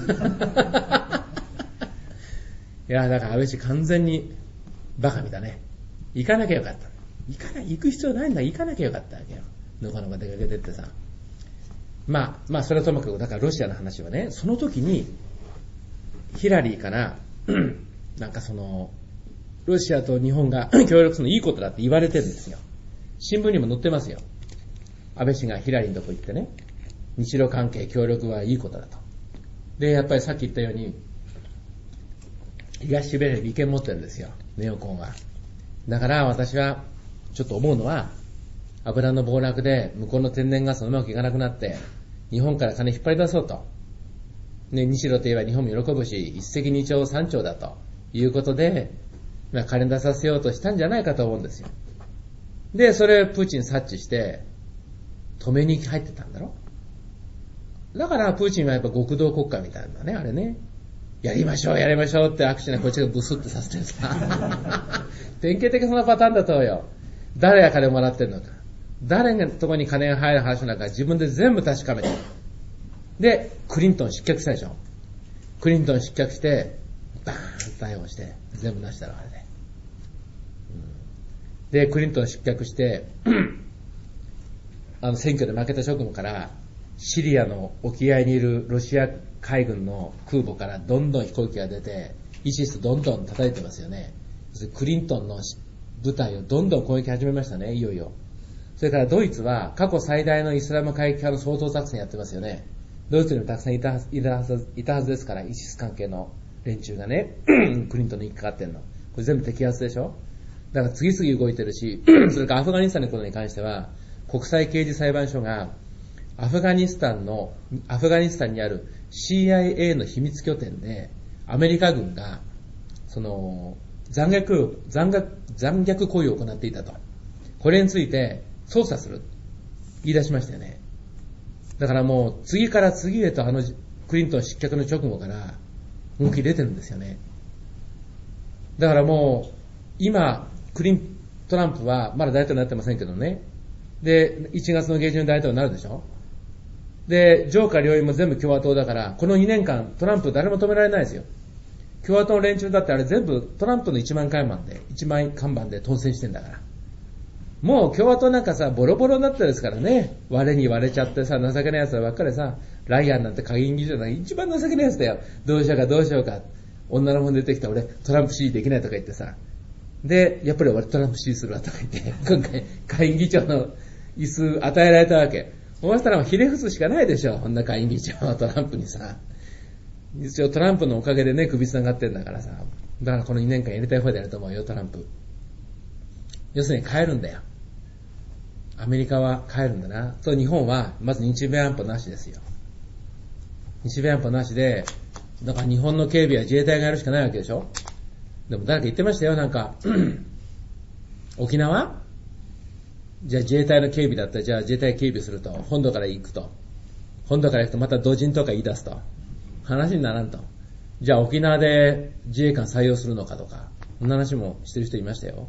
いや、だから安倍氏完全にバカみだね。行かなきゃよかった。行く必要ないんだ。行かなきゃよかったわけよ。のこのこ出かけてってさ。まあ、それはともかく、だからロシアの話はね、その時に、ヒラリーから、なんかロシアと日本が協力するのいいことだって言われてるんですよ。新聞にも載ってますよ。安倍氏がヒラリーのとこ行ってね、日露関係協力はいいことだと。で、やっぱりさっき言ったように、 東シベリアに利権持ってるんですよ、ネオコンは。だから私はちょっと思うのは、油の暴落で向こうの天然ガスのうまくいかなくなって、日本から金引っ張り出そうと。ね、日露といえば日本も喜ぶし、一石二鳥三鳥だということで、金出させようとしたんじゃないかと思うんですよ。で、それプーチン察知して、止めに入ってたんだろ。だからプーチンはやっぱ極道国家みたいなね、あれね。やりましょうってアクションでこっちがブスってさせてさ。典型的そのパターンだと思うよ。誰が金もらってるのか。誰がとこに金が入る話なのか自分で全部確かめて。で、クリントン失脚したでしょ。クリントン失脚して、バーンと逮捕して、全部なしだろ、あれで。で、クリントン失脚して、選挙で負けた直後から、シリアの沖合にいるロシア海軍の空母からどんどん飛行機が出て、イシスどんどん叩いてますよね。クリントンの部隊をどんどん攻撃始めましたね、いよいよ。それからドイツは過去最大のイスラム過激派の掃討作戦やってますよね。ドイツにもたくさんいたはずですから、イシス関係の連中がね、クリントンに引っかかってんの。これ全部摘発でしょ。だから次々動いてるし、それからアフガニスタンのことに関しては、国際刑事裁判所が、アフガニスタンにある CIA の秘密拠点で、アメリカ軍が、残虐行為を行っていたと。これについて、捜査する。言い出しましたよね。だからもう、次から次へとクリントン失脚の直後から、動き出てるんですよね。だからもう、今、トランプは、まだ大統領になってませんけどね。で、1月の下旬大統領になるでしょ。で、上下両院も全部共和党だから、この2年間、トランプ誰も止められないですよ。共和党の連中だってあれ全部トランプの1万看板で当選してんだから。もう共和党なんかさ、ボロボロになってるですからね。割れに割れちゃってさ、情けない奴らばっかりさ、ライアンなんて下院議長なんか一番情けない奴だよ。どうしようか。女の子出てきた俺、トランプ支持できないとか言ってさ。で、やっぱり俺トランプ支持するわとか言って、今回下院議長の椅子与えられたわけ。そうしたらひれ伏すしかないでしょ。こんな下院議長はトランプにさ。一応トランプのおかげでね、首繋がってんだからさ。だからこの2年間やりたい方でやると思うよ、トランプ。要するに変えるんだよ。アメリカは変えるんだな。と日本は、まず日米安保なしですよ。日米安保なしで、だから日本の警備は自衛隊がやるしかないわけでしょ。でも誰か言ってましたよ、なんか、沖縄じゃあ自衛隊の警備だったら、じゃあ自衛隊警備すると、本土から行くとまた同人とか言い出すと。話にならんと。じゃあ沖縄で自衛官採用するのかとか、そんな話もしてる人いましたよ。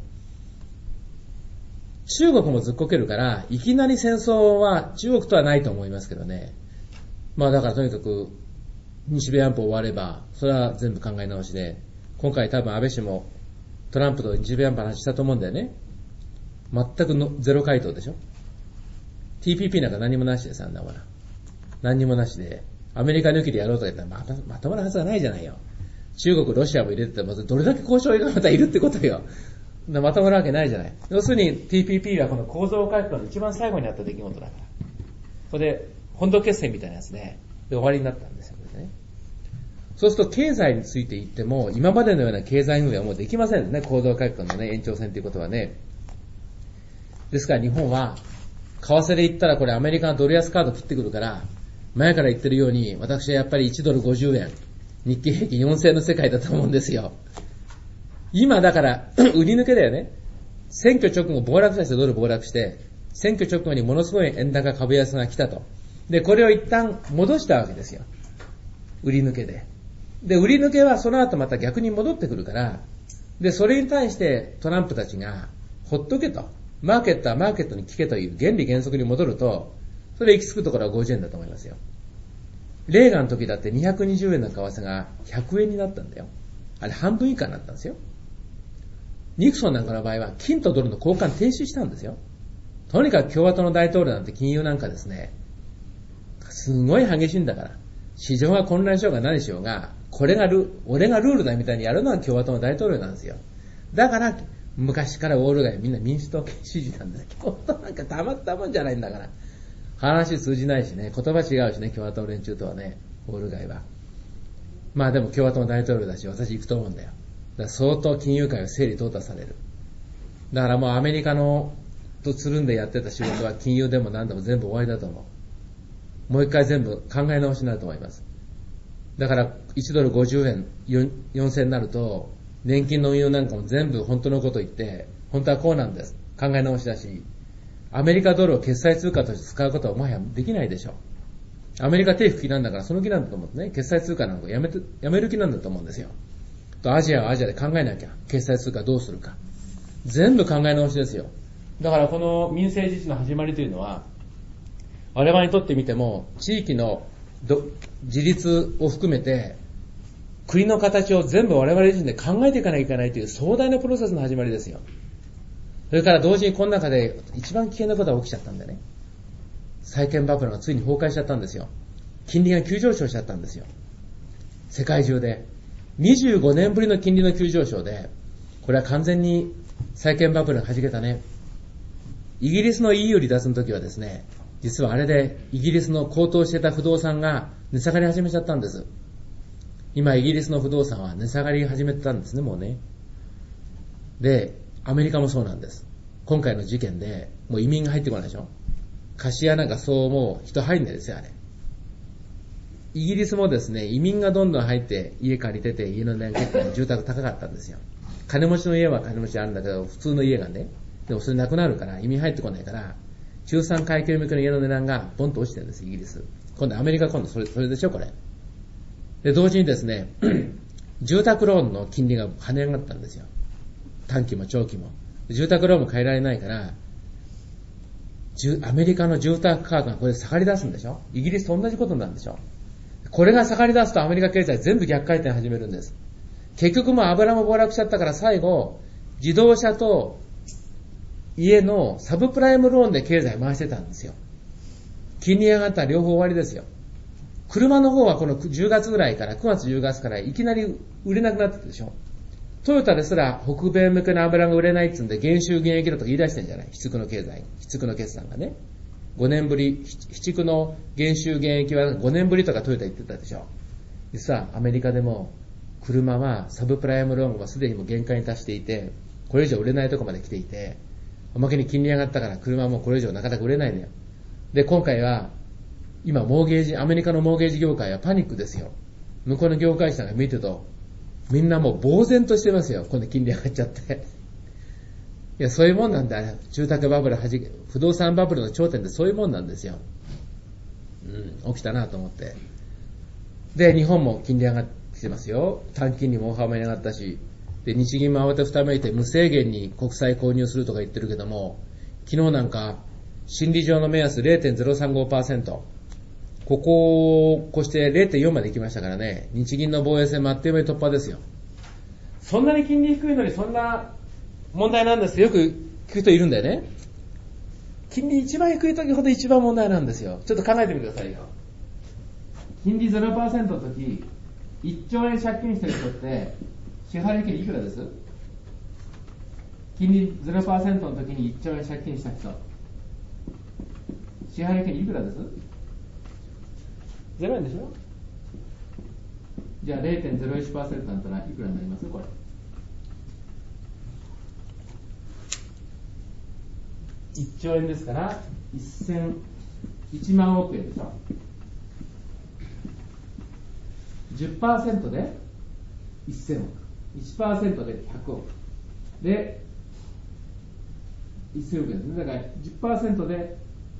中国もずっこけるから、いきなり戦争は中国とはないと思いますけどね。まあだからとにかく、日米安保終われば、それは全部考え直しで、今回多分安倍氏もトランプと日米安保の話したと思うんだよね。全くのゼロ回答でしょ。TPP なんか何もなしでさ、何にもなしで、アメリカ抜きでやろうとか言ったらまとまるはずがないじゃないよ。中国、ロシアも入れててもどれだけ交渉がまたいるってことよ。まとまるわけないじゃない。要するに TPP はこの構造改革の一番最後にあった出来事だから。ここで本土決戦みたいなやつね。で終わりになったんですよね。そうすると経済について言っても、今までのような経済運営はもうできませんね。構造改革のね、延長線ということはね。ですから日本は、為替で言ったらこれアメリカがドル安カード切ってくるから、前から言ってるように、私はやっぱり1ドル50円、日経平均4000円の世界だと思うんですよ。今だから、売り抜けだよね。選挙直後暴落させてドル暴落して、選挙直後にものすごい円高株安が来たと。で、これを一旦戻したわけですよ。売り抜けで。で、売り抜けはその後また逆に戻ってくるから、で、それに対してトランプたちが、ほっとけと。マーケットはマーケットに聞けという原理原則に戻ると、それ行き着くところは50円だと思いますよ。レーガンの時だって220円の為替が100円になったんだよ。あれ半分以下になったんですよ。ニクソンなんかの場合は金とドルの交換停止したんですよ。とにかく共和党の大統領なんて金融なんかですね、すごい激しいんだから。市場が混乱しようが何しようが、俺がルールだみたいにやるのは共和党の大統領なんですよ。だから、昔からウォール街みんな民主党系支持なんだよ。共和党なんかたまったもんじゃないんだから。話通じないしね、言葉違うしね、共和党連中とはね、ウォール街は。まあでも共和党の大統領だし、私行くと思うんだよ。 ら相当金融界は整理淘汰される。だからもうアメリカのとつるんでやってた仕事は金融でも何でも全部終わりだと思う。もう一回全部考え直しになると思います。だから1ドル50円4銭になると、年金の運用なんかも全部本当のこと言って、本当はこうなんです。考え直しだし、アメリカドルを決済通貨として使うことはもはやできないでしょ。アメリカ手拭きなんだからその気なんだと思ってね、決済通貨なんかやめる気なんだと思うんですよ。とアジアはアジアで考えなきゃ、決済通貨どうするか。全部考え直しですよ。だからこの民政自治の始まりというのは、我々にとってみても、地域の自立を含めて、国の形を全部我々自身で考えていかなきゃいけないという壮大なプロセスの始まりですよ。それから同時にこの中で一番危険なことが起きちゃったんでね。債券バブルがついに崩壊しちゃったんですよ。金利が急上昇しちゃったんですよ。世界中で。25年ぶりの金利の急上昇で、これは完全に債券バブルが弾けたね。イギリスの EU 離脱の時はですね、実はあれでイギリスの高騰してた不動産が値下がり始めちゃったんです。今イギリスの不動産は値下がり始めてたんですね、もうね。で、アメリカもそうなんです。今回の事件でもう移民が入ってこないでしょ。貸し屋なんかそうもう人入んないですよ、あれ。イギリスもですね、移民がどんどん入って家借りてて、家の値段結構住宅高かったんですよ。金持ちの家は金持ちあるんだけど、普通の家がね、でもそれなくなるから、移民入ってこないから、中産階級向けの家の値段がボンと落ちてるんです、イギリス。今度アメリカ今度それでしょ、これ。で、同時にですね、住宅ローンの金利が跳ね上がったんですよ。短期も長期も。住宅ローンも変えられないから、アメリカの住宅価格がこれ下がり出すんでしょ。イギリスと同じことなんでしょ。これが下がり出すとアメリカ経済全部逆回転始めるんです。結局もう油も暴落しちゃったから最後、自動車と家のサブプライムローンで経済回してたんですよ。金利上がったら両方終わりですよ。車の方はこの10月ぐらいから、9月10月からいきなり売れなくなってたでしょ。トヨタですら北米向けの油が売れないっつうんで減収減益だとか言い出してんじゃない。非畜の経済、非畜の決算がね。5年ぶり、非畜の減収減益は5年ぶりとかトヨタ言ってたでしょ。実はアメリカでも車はサブプライムローンはすでにもう限界に達していて、これ以上売れないとこまで来ていて、おまけに金利上がったから車もこれ以上なかなか売れないのよ。で、今回は今アメリカのモーゲージ業界はパニックですよ。向こうの業界者が見てると、みんなもう呆然としてますよ。今度金利上がっちゃって。いや、そういうもんなんだ。住宅バブル不動産バブルの頂点ってそういうもんなんですよ。起きたなと思って。で、日本も金利上がってきてますよ。短金利も大幅に上がったし。で、日銀も慌てふためいて無制限に国債購入するとか言ってるけども、昨日なんか、心理上の目安 0.035%。ここを越して 0.4 まで行きましたからね、日銀の防衛戦もあっという間に突破ですよ。そんなに金利低いのにそんな問題なんですよ。よく聞く人いるんだよね。金利一番低い時ほど一番問題なんですよ。ちょっと考えてみてくださいよ。金利 0% の時、1兆円借金してる人って支払い金利いくらです？金利 0% の時に1兆円借金した人、支払い金利いくらです？0円でしょ。じゃあ 0.01% だったらいくらになります？これ1兆円ですから1万億円でしょ。 10% で1000億、 1% で100億で1000億円ですね。だから 10% で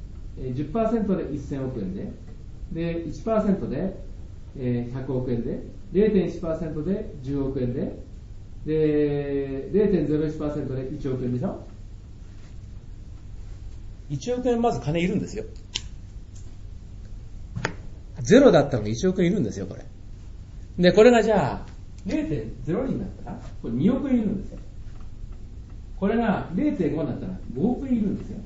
1000億円で 1% で100億円で 0.1% で10億円で 0.01% で1億円でしょ。1億円まず金いるんですよ。ゼロだったのに1億円いるんですよ、これ。で、これがじゃあ 0.0 になったらこれ2億円いるんですよ。これが 0.5 になったら5億円いるんですよ。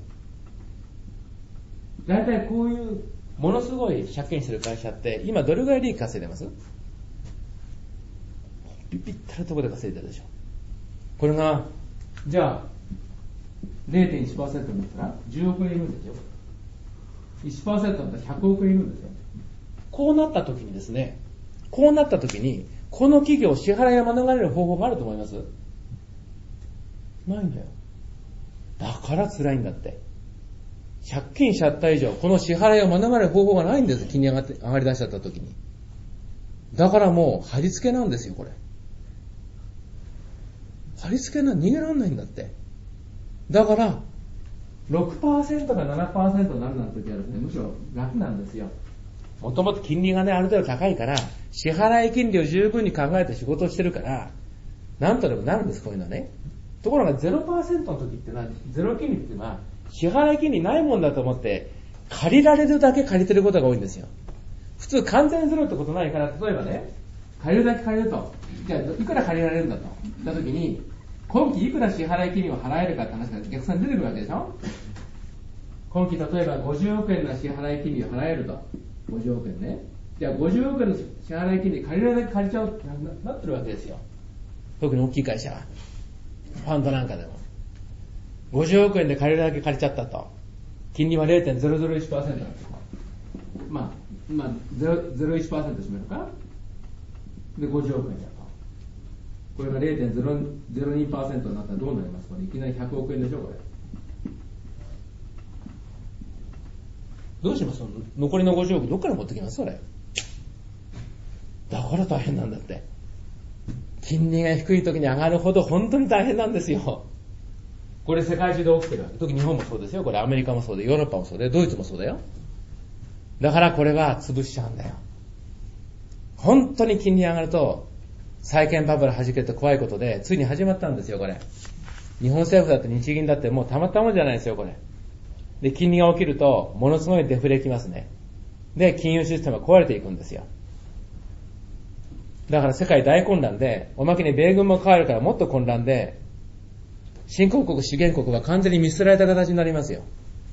だいたいこういうものすごい借金してる会社って今どれぐらい利益稼いでます？ピッタリところで稼いでるでしょ。これがじゃあ 0.1% になったら10億円いるんですよ。 1% だったら100億円いるんですよ。こうなった時にですね、こうなった時にこの企業、支払いを免れる方法があると思います？ないんだよ。だから辛いんだって。借金しちゃった以上、この支払いを免れる方法がないんです。金利上がり出しちゃった時に。だからもう、貼り付けなんですよ、これ。貼り付け逃げられないんだって。だから、6% が 7% になるなんて時はですね、むしろ楽なんですよ。もともと金利がね、ある程度高いから、支払い金利を十分に考えて仕事をしてるから、なんとでもなるんです、こういうのはね。ところが 0% の時ってのは、ゼロ金利っていうのは、支払い金利ないもんだと思って、借りられるだけ借りてることが多いんですよ。普通完全ゼロってことないから、例えばね、借りるだけ借りると。じゃあ、いくら借りられるんだと。言った時に、今期いくら支払い金利を払えるかって話が逆算出てくるわけでしょ。今期例えば50億円の支払い金利を払えると。50億円ね。じゃあ50億円の支払い金利借りられるだけ借りちゃうってなってるわけですよ。特に大きい会社は。ファンドなんかでも。50億円で借りるだけ借りちゃったと。金利は 0.001% なんです。まあ、0.01% 占めるか。で、50億円だと。これが 0.02% になったらどうなりますかね。いきなり100億円でしょ、これ。どうします？残りの50億どっから持ってきます？それ。だから大変なんだって。金利が低い時に上がるほど本当に大変なんですよ。これ世界中で起きてるわけ。特に日本もそうですよ。これアメリカもそうで、ヨーロッパもそうで、ドイツもそうだよ。だからこれは潰しちゃうんだよ。本当に金利上がると、債券バブル弾けて怖いことで、ついに始まったんですよ、これ。日本政府だって日銀だってもうたまったもんじゃないですよ、これ。で、金利が起きると、ものすごいデフレきますね。で、金融システムが壊れていくんですよ。だから世界大混乱で、おまけに米軍も変わるからもっと混乱で、新興国、資源国は完全に見捨てられた形になりますよ。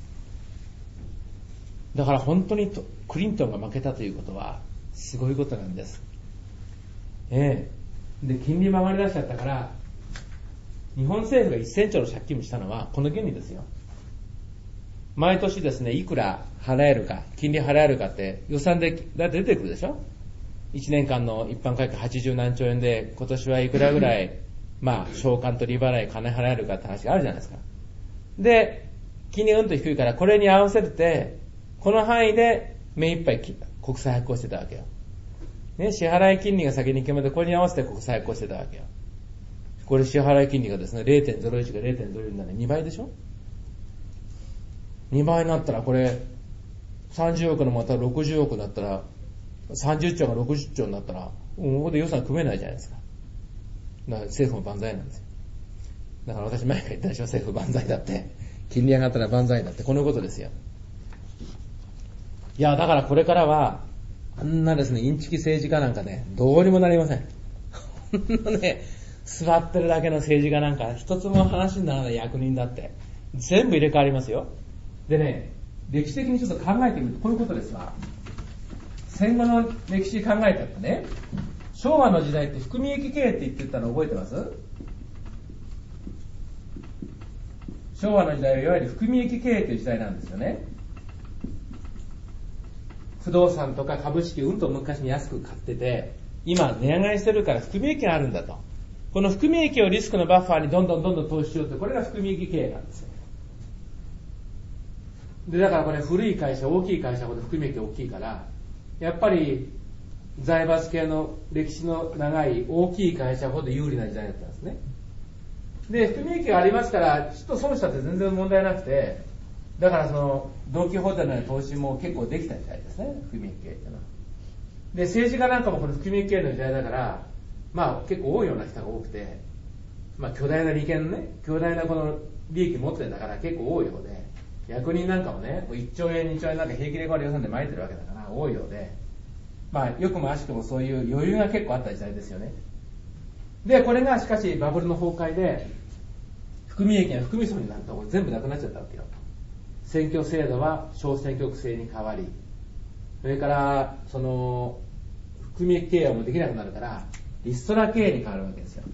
だから本当にクリントンが負けたということは、すごいことなんです。で、金利も上がり出しちゃったから、日本政府が1000兆の借金をしたのは、この原理ですよ。毎年ですね、いくら払えるか、金利払えるかって予算でだって出てくるでしょ。1年間の一般会計80何兆円で、今年はいくらぐらい、償還と利払い金払えるかって話があるじゃないですか。で、金利がうんと低いから、これに合わせて、この範囲で目いっぱい国債発行してたわけよ。ね、支払い金利が先に決めて、これに合わせて国債発行してたわけよ。これ支払い金利がですね、0.01 が 0.04 になる2倍でしょ。2倍になったらこれ、30億のまた60億になったら、30兆が60兆になったら、ここで予算組めないじゃないですか。だから政府も万歳なんですよ。だから私前から言ったでしょ、政府万歳だって。金利上がったら万歳だって、このことですよ。いや、だからこれからは、あんなですね、インチキ政治家なんかね、どうにもなりません。ほんのね、座ってるだけの政治家なんか、一つも話にならない役人だって、全部入れ替わりますよ。でね、歴史的にちょっと考えてみると、こういうことですわ。戦後の歴史考えたってね、昭和の時代って含み益経営って言ってたの覚えてます？昭和の時代はいわゆる含み益経営という時代なんですよね。不動産とか株式うんと昔に安く買ってて、今値上がりしてるから含み益があるんだと。この含み益をリスクのバッファーにどんどん投資しようと、これが含み益経営なんですよ。で、だからこれ古い会社、大きい会社ほど含み益大きいから、やっぱり財閥系の歴史の長い大きい会社ほど有利な時代だったんですね。で、含み益がありますから、ちょっと損したって全然問題なくて、だからその、ドンキホーテのような投資も結構できた時代ですね、含み益経営っていうのは。で、政治家なんかもこの含み益経営の時代だから、結構多いような人が多くて、巨大な利権ね、巨大なこの利益持ってるんだから結構多いようで、役人なんかもね、1兆円、2兆円なんか平気でこれ予算で巻いてるわけだから多いようで、よくも悪くもそういう余裕が結構あった時代ですよね。で、これがしかしバブルの崩壊で、含み益が含み損になると全部なくなっちゃったわけよ。選挙制度は小選挙区制に変わり、それからその含み益経営もできなくなるからリストラ経営に変わるわけですよ。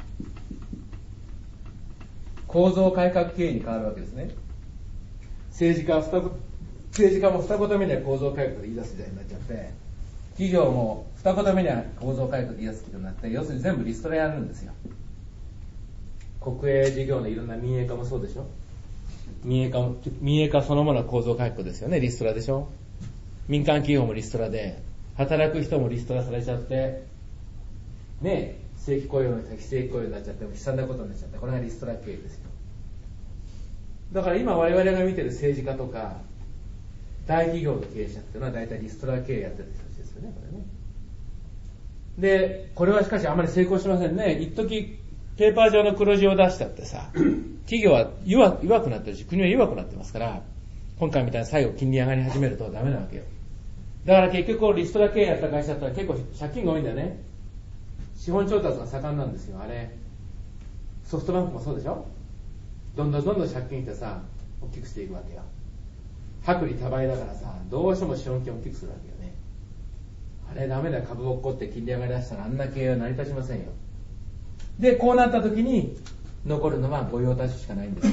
構造改革経営に変わるわけですね。政治家も二言目で構造改革で言い出す時代になっちゃって、 企業も二言目には構造改革言い出すことになって、要するに全部リストラやるんですよ。国営事業のいろんな民営化もそうでしょ。民営化そのものは構造改革ですよね。リストラでしょ。民間企業もリストラで、働く人もリストラされちゃって、ね、正規雇用の人が非正規雇用になっちゃって、悲惨なことになっちゃって、これがリストラ経営ですよ。だから今我々が見てる政治家とか、大企業の経営者っていうのは大体リストラ経営やってる人たちですよね、これね。で、これはしかしあまり成功しませんね。一時ペーパー上の黒字を出したってさ、企業は弱くなってるし、国は弱くなってますから、今回みたいに最後金利上がり始めるとダメなわけよ。だから結局リストラ経営やった会社って結構借金が多いんだよね。資本調達が盛んなんですよ。あれ、ソフトバンクもそうでしょ。どんどん借金してさ、大きくしていくわけよ。薄利多売だからさ、どうしても資本金を大きくするわけよね。あれダメだよ、株を起こって金利上がり出したらあんな経営は成り立ちませんよ。で、こうなった時に残るのは御用達しかないんですよ。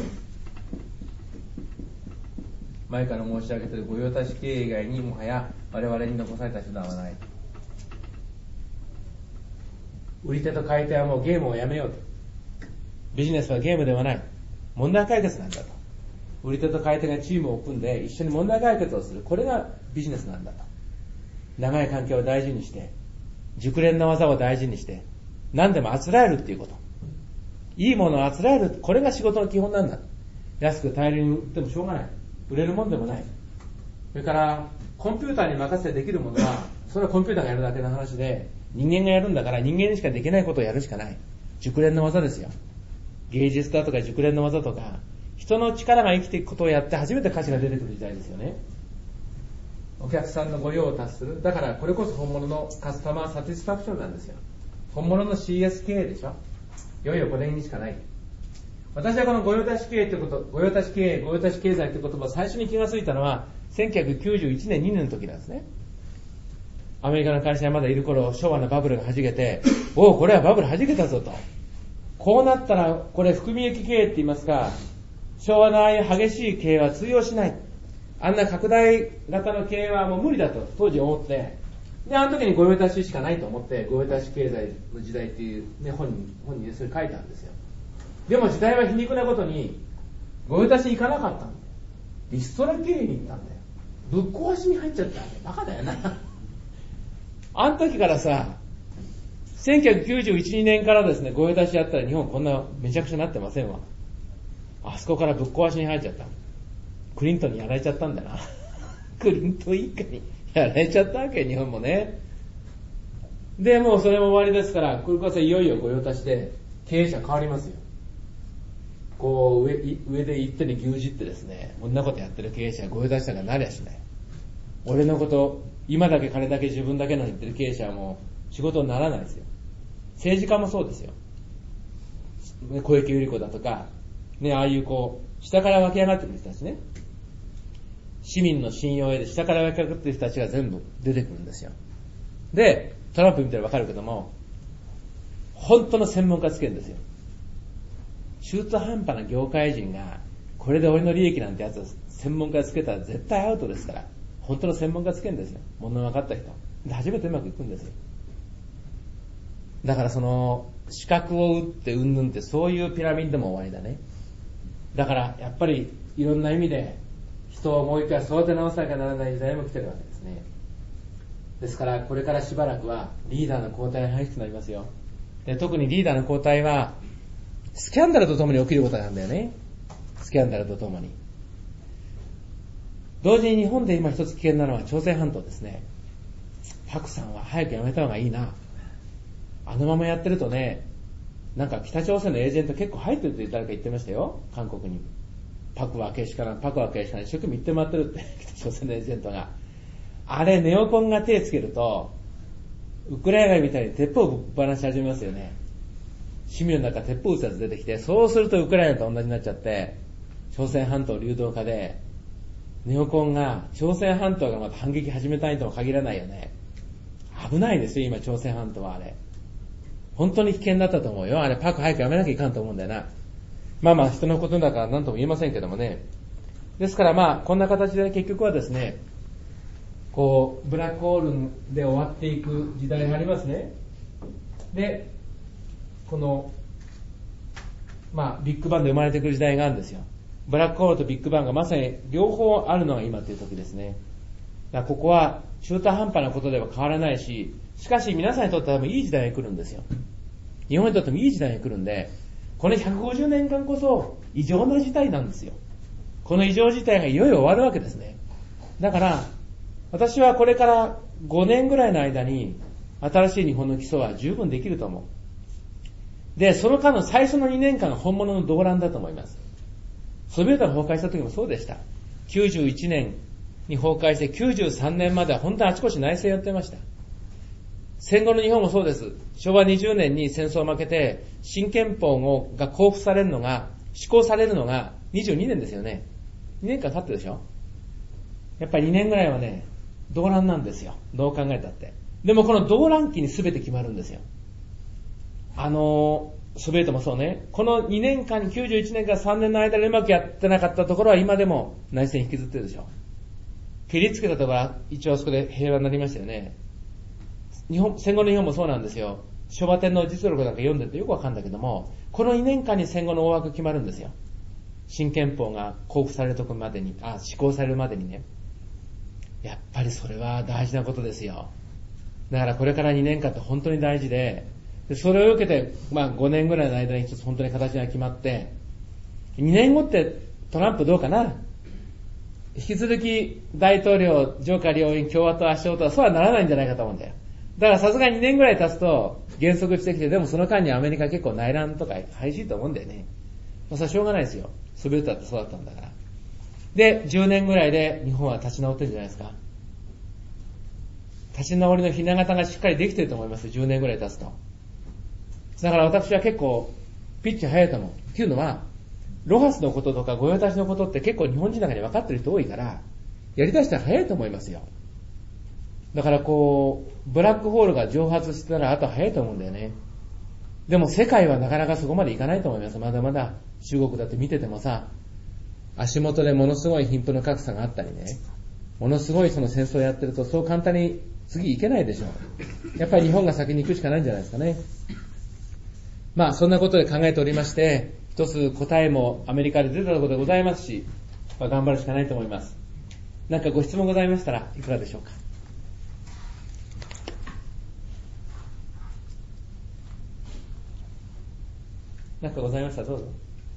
前から申し上げている御用達経営以外にもはや我々に残された手段はない。売り手と買い手はもうゲームをやめようと。ビジネスはゲームではない。問題解決なんだと。売り手と買い手がチームを組んで一緒に問題解決をする。これがビジネスなんだと。長い関係を大事にして、熟練の技を大事にして、何でもあつらえるっていうこと。いいものをあつらえる。これが仕事の基本なんだ。安く大量に売ってもしょうがない。売れるもんでもない。それからコンピューターに任せてできるものは、それはコンピューターがやるだけの話で、人間がやるんだから人間にしかできないことをやるしかない。熟練の技ですよ。芸術だとか熟練の技とか、人の力が生きていくことをやって初めて価値が出てくる時代ですよね。お客さんの御用を達する。だからこれこそ本物のカスタマーサティスファクションなんですよ。本物の CSK でしょ。いよいよこれにしかない。私はこの御用達経営ということ、御用達経営、御用達経済という言葉を最初に気がついたのは1991年、2年の時なんですね。アメリカの会社がまだいる頃、昭和のバブルが弾けて、おお、これはバブル弾けたぞと。こうなったら、これ含み益経営って言いますか、昭和のああいう激しい経営は通用しない。あんな拡大型の経営はもう無理だと当時思って、で、あの時に御用達しかないと思って、御用達経済の時代っていう、ね、本にそれ書いたんですよ。でも時代は皮肉なことに、御用達に行かなかったんだよ。リストラ経営に行ったんだよ。ぶっ壊しに入っちゃったんだよ。バカだよな。あの時からさ、1991、2年からですね、御用達やったら日本こんなめちゃくちゃなってませんわ。あそこからぶっ壊しに入っちゃった。クリントンにやられちゃったんだな。クリントン一家にやられちゃったわけ、日本もね。で、もうそれも終わりですから、これこそいよいよ御用達で経営者変わりますよ。こう上で一手に牛耳ってですね、こんなことやってる経営者は御用達者がなりゃしない。俺のこと、今だけ金だけ自分だけの言ってる経営者はもう仕事にならないですよ。政治家もそうですよ。小池百合子だとか、ね、ああいうこう、下から湧き上がってくる人たちね。市民の信用を得て下から湧き上がってくる人たちが全部出てくるんですよ。で、トランプ見たらわかるけども、本当の専門家つけるんですよ。中途半端な業界人が、これで俺の利益なんてやつを専門家つけたら絶対アウトですから、本当の専門家つけるんですよ。物の分かった人。で、初めてうまくいくんですよ。だからその、資格を打ってうんぬんってそういうピラミッドも終わりだね。だからやっぱりいろんな意味で人をもう一回育て直さなきゃならない時代も来てるわけですね。ですからこれからしばらくはリーダーの交代が激しくなりますよ。で、特にリーダーの交代はスキャンダルとともに起きることなんだよね。スキャンダルとともに。同時に日本で今一つ危険なのは朝鮮半島ですね。パクさんは早くやめた方がいいな。あのままやってるとね、なんか北朝鮮のエージェント結構入ってるって誰か言ってましたよ。韓国に。パクはけしからん、パクはけしからん、一生懸命言って回ってるって、北朝鮮のエージェントが。あれ、ネオコンが手つけると、ウクライナみたいに鉄砲をぶっ放し始めますよね。市民の中鉄砲撃つやつ出てきて、そうするとウクライナと同じになっちゃって、朝鮮半島流動化で、ネオコンが、朝鮮半島がまた反撃始めたいとも限らないよね。危ないですよ、今朝鮮半島はあれ。本当に危険だったと思うよ。あれパク早くやめなきゃいかんと思うんだよな。まあまあ人のことだから何とも言えませんけどもね。ですからまあこんな形で結局はですね、 こうブラックホールで終わっていく時代がありますね。でこのビッグバンで生まれてくる時代があるんですよ。ブラックホールとビッグバンがまさに両方あるのが今という時ですね。だからここは中途半端なことでは変わらないし、しかし皆さんにとっては多分いい時代が来るんですよ。日本にとってもいい時代が来るんで、この150年間こそ異常な事態なんですよ。この異常事態がいよいよ終わるわけですね。だから私はこれから5年ぐらいの間に新しい日本の基礎は十分できると思う。で、その間の最初の2年間が本物の動乱だと思います。ソビエトが崩壊した時もそうでした。91年に崩壊して93年までは本当にあちこち内戦やってました。戦後の日本もそうです。昭和20年に戦争を負けて新憲法が公布されるのが、施行されるのが22年ですよね。2年間経ってるでしょ。やっぱり2年ぐらいはね、動乱なんですよ。どう考えたって。でもこの動乱期に全て決まるんですよ。ソビエトもそうね。この2年間に91年から3年の間でうまくやってなかったところは今でも内戦引きずってるでしょ。蹴りつけたところは一応そこで平和になりましたよね。戦後の日本もそうなんですよ。昭和天皇実録なんか読んでるとよくわかるんだけども、この2年間に戦後の大枠決まるんですよ。新憲法が公布されるところまでに、施行されるまでにね。やっぱりそれは大事なことですよ。だからこれから2年間って本当に大事で、それを受けて、5年ぐらいの間に一つ本当に形が決まって、2年後ってトランプどうかな？引き続き大統領、上下両院、共和党、圧勝とはそうはならないんじゃないかと思うんだよ。だからさすがに2年ぐらい経つと減速してきて、でもその間にアメリカ結構内乱とか激しいと思うんだよね。それはしょうがないですよ。ソビエトだってそうだったんだから。で、10年ぐらいで日本は立ち直ってるんじゃないですか。立ち直りのひな形がしっかりできてると思います。10年ぐらい経つと。だから私は結構ピッチ早いと思う。っていうのは、ロハスのこととか御用達のことって結構日本人の中に分かってる人多いから、やりだしたら早いと思いますよ。だからブラックホールが蒸発したらあと早いと思うんだよね。でも世界はなかなかそこまでいかないと思います。まだまだ中国だって見ててもさ、足元でものすごい貧富の格差があったりね、ものすごいその戦争をやってるとそう簡単に次行けないでしょう。やっぱり日本が先に行くしかないんじゃないですかね。そんなことで考えておりまして、一つ答えもアメリカで出たところでございますし、頑張るしかないと思います。何かご質問ございましたらいかがでしょうか。何かございましたらどうぞ。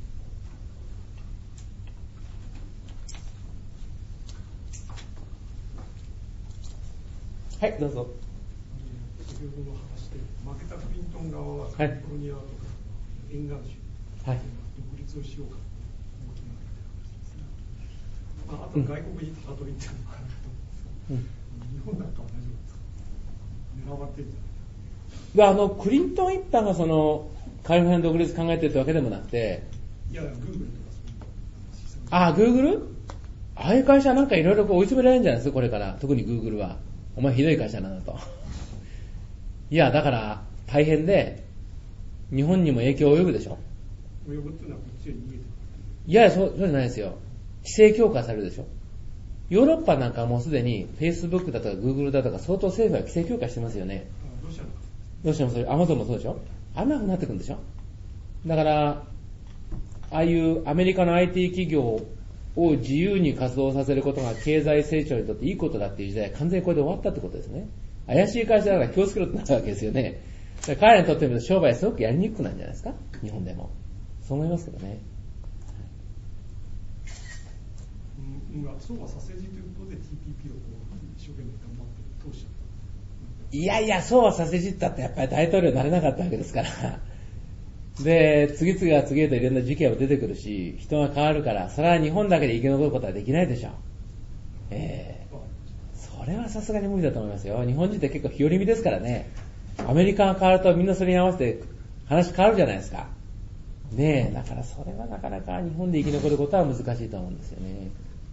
はい、どうぞ。 先ほどの話で負けたクリントン側はカリフォルニアとか沿岸州、はい、独立をしようか大きな話ですね。あと外国にたどりっていうのもあるけど、日本なんかは大丈夫ですか？狙われてるんじゃないですか？ クリントン一派がそのカリフォルニアの独立考えてるってわけでもなくて、 いやグーグルとかグーグル？ああいう会社なんかいろいろ追い詰められるんじゃないですか、これから。特にグーグルは。お前ひどい会社なんだと。いや、だから大変で、日本にも影響を及ぶでしょ。 及ぶっていうのはこっちへ逃げてる。 いや、そうじゃないですよ。規制強化されるでしょ。ヨーロッパなんかはもうすでに Facebook だとか Google だとか相当政府は規制強化してますよね。ロシアもそう、アマゾンもそうでしょ。あんな風になってくるんでしょ。だから、ああいうアメリカの IT 企業を自由に活動させることが経済成長にとっていいことだっていう時代は完全にこれで終わったってことですね。怪しい会社だから気をつけろってなったわけですよね。だから彼らにとってみると商売すごくやりにくくなるんじゃないですか、日本でも。そう思いますけどね。 そうはさせじということで TPP を一生懸命頑張って通しちゃった。 いやいや、そうはさせじったってやっぱり大統領になれなかったわけですから。で、次々といろんな事件も出てくるし、人が変わるから、それは日本だけで生き残ることはできないでしょ。それはさすがに無理だと思いますよ。日本人って結構日和見ですからね。アメリカが変わるとみんなそれに合わせて話変わるじゃないですか。ねえ、だからそれはなかなか日本で生き残ることは難しいと思うんですよね。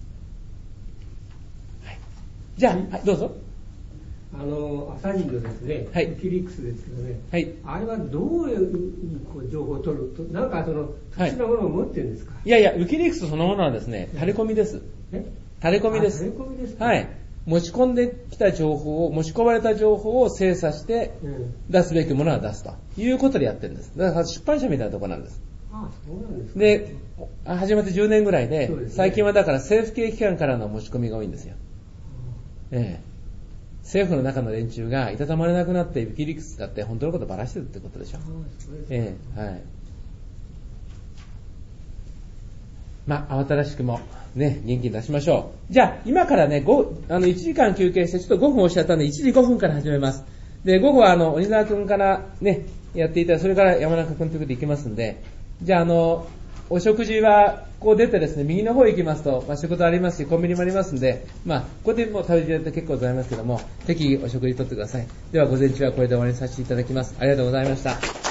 はい。じゃあ、はい、どうぞ。 朝日のですね、 はい、 ウィキリークスですけどね、 はい、 あれはどういう情報を取ると、なんか特殊なものを持ってるんですか？ いやいや、ウィキリークスそのものはですね、タレコミです。タレコミです。 タレコミですか？ はい。 持ち込んできた情報を、持ち込まれた情報を精査して出すべきものは出すということでやってるんです。だから出版社みたいなところなんです。 そうなんですか。 で、始まって10年ぐらいで、 そうですね、 最近はだから政府系機関からの持ち込みが多いんですよ。政府の中の連中がいたたまれなくなってウィキリークスだって本当のことばらしてるってことでしょ。はい。慌ただしくもね、元気に出しましょう。じゃあ、今からね、1時間休憩して、ちょっと5分おっしゃったんで、1時5分から始めます。で、午後は鬼沢くんからね、やっていただいて、それから山中くんということで行きますんで、じゃあ、お食事は、こう出てですね、右の方行きますと、食堂ありますし、コンビニもありますんで、ここでもう食べていただいて結構ございますけども、適宜お食事とってください。では、午前中はこれで終わりにさせていただきます。ありがとうございました。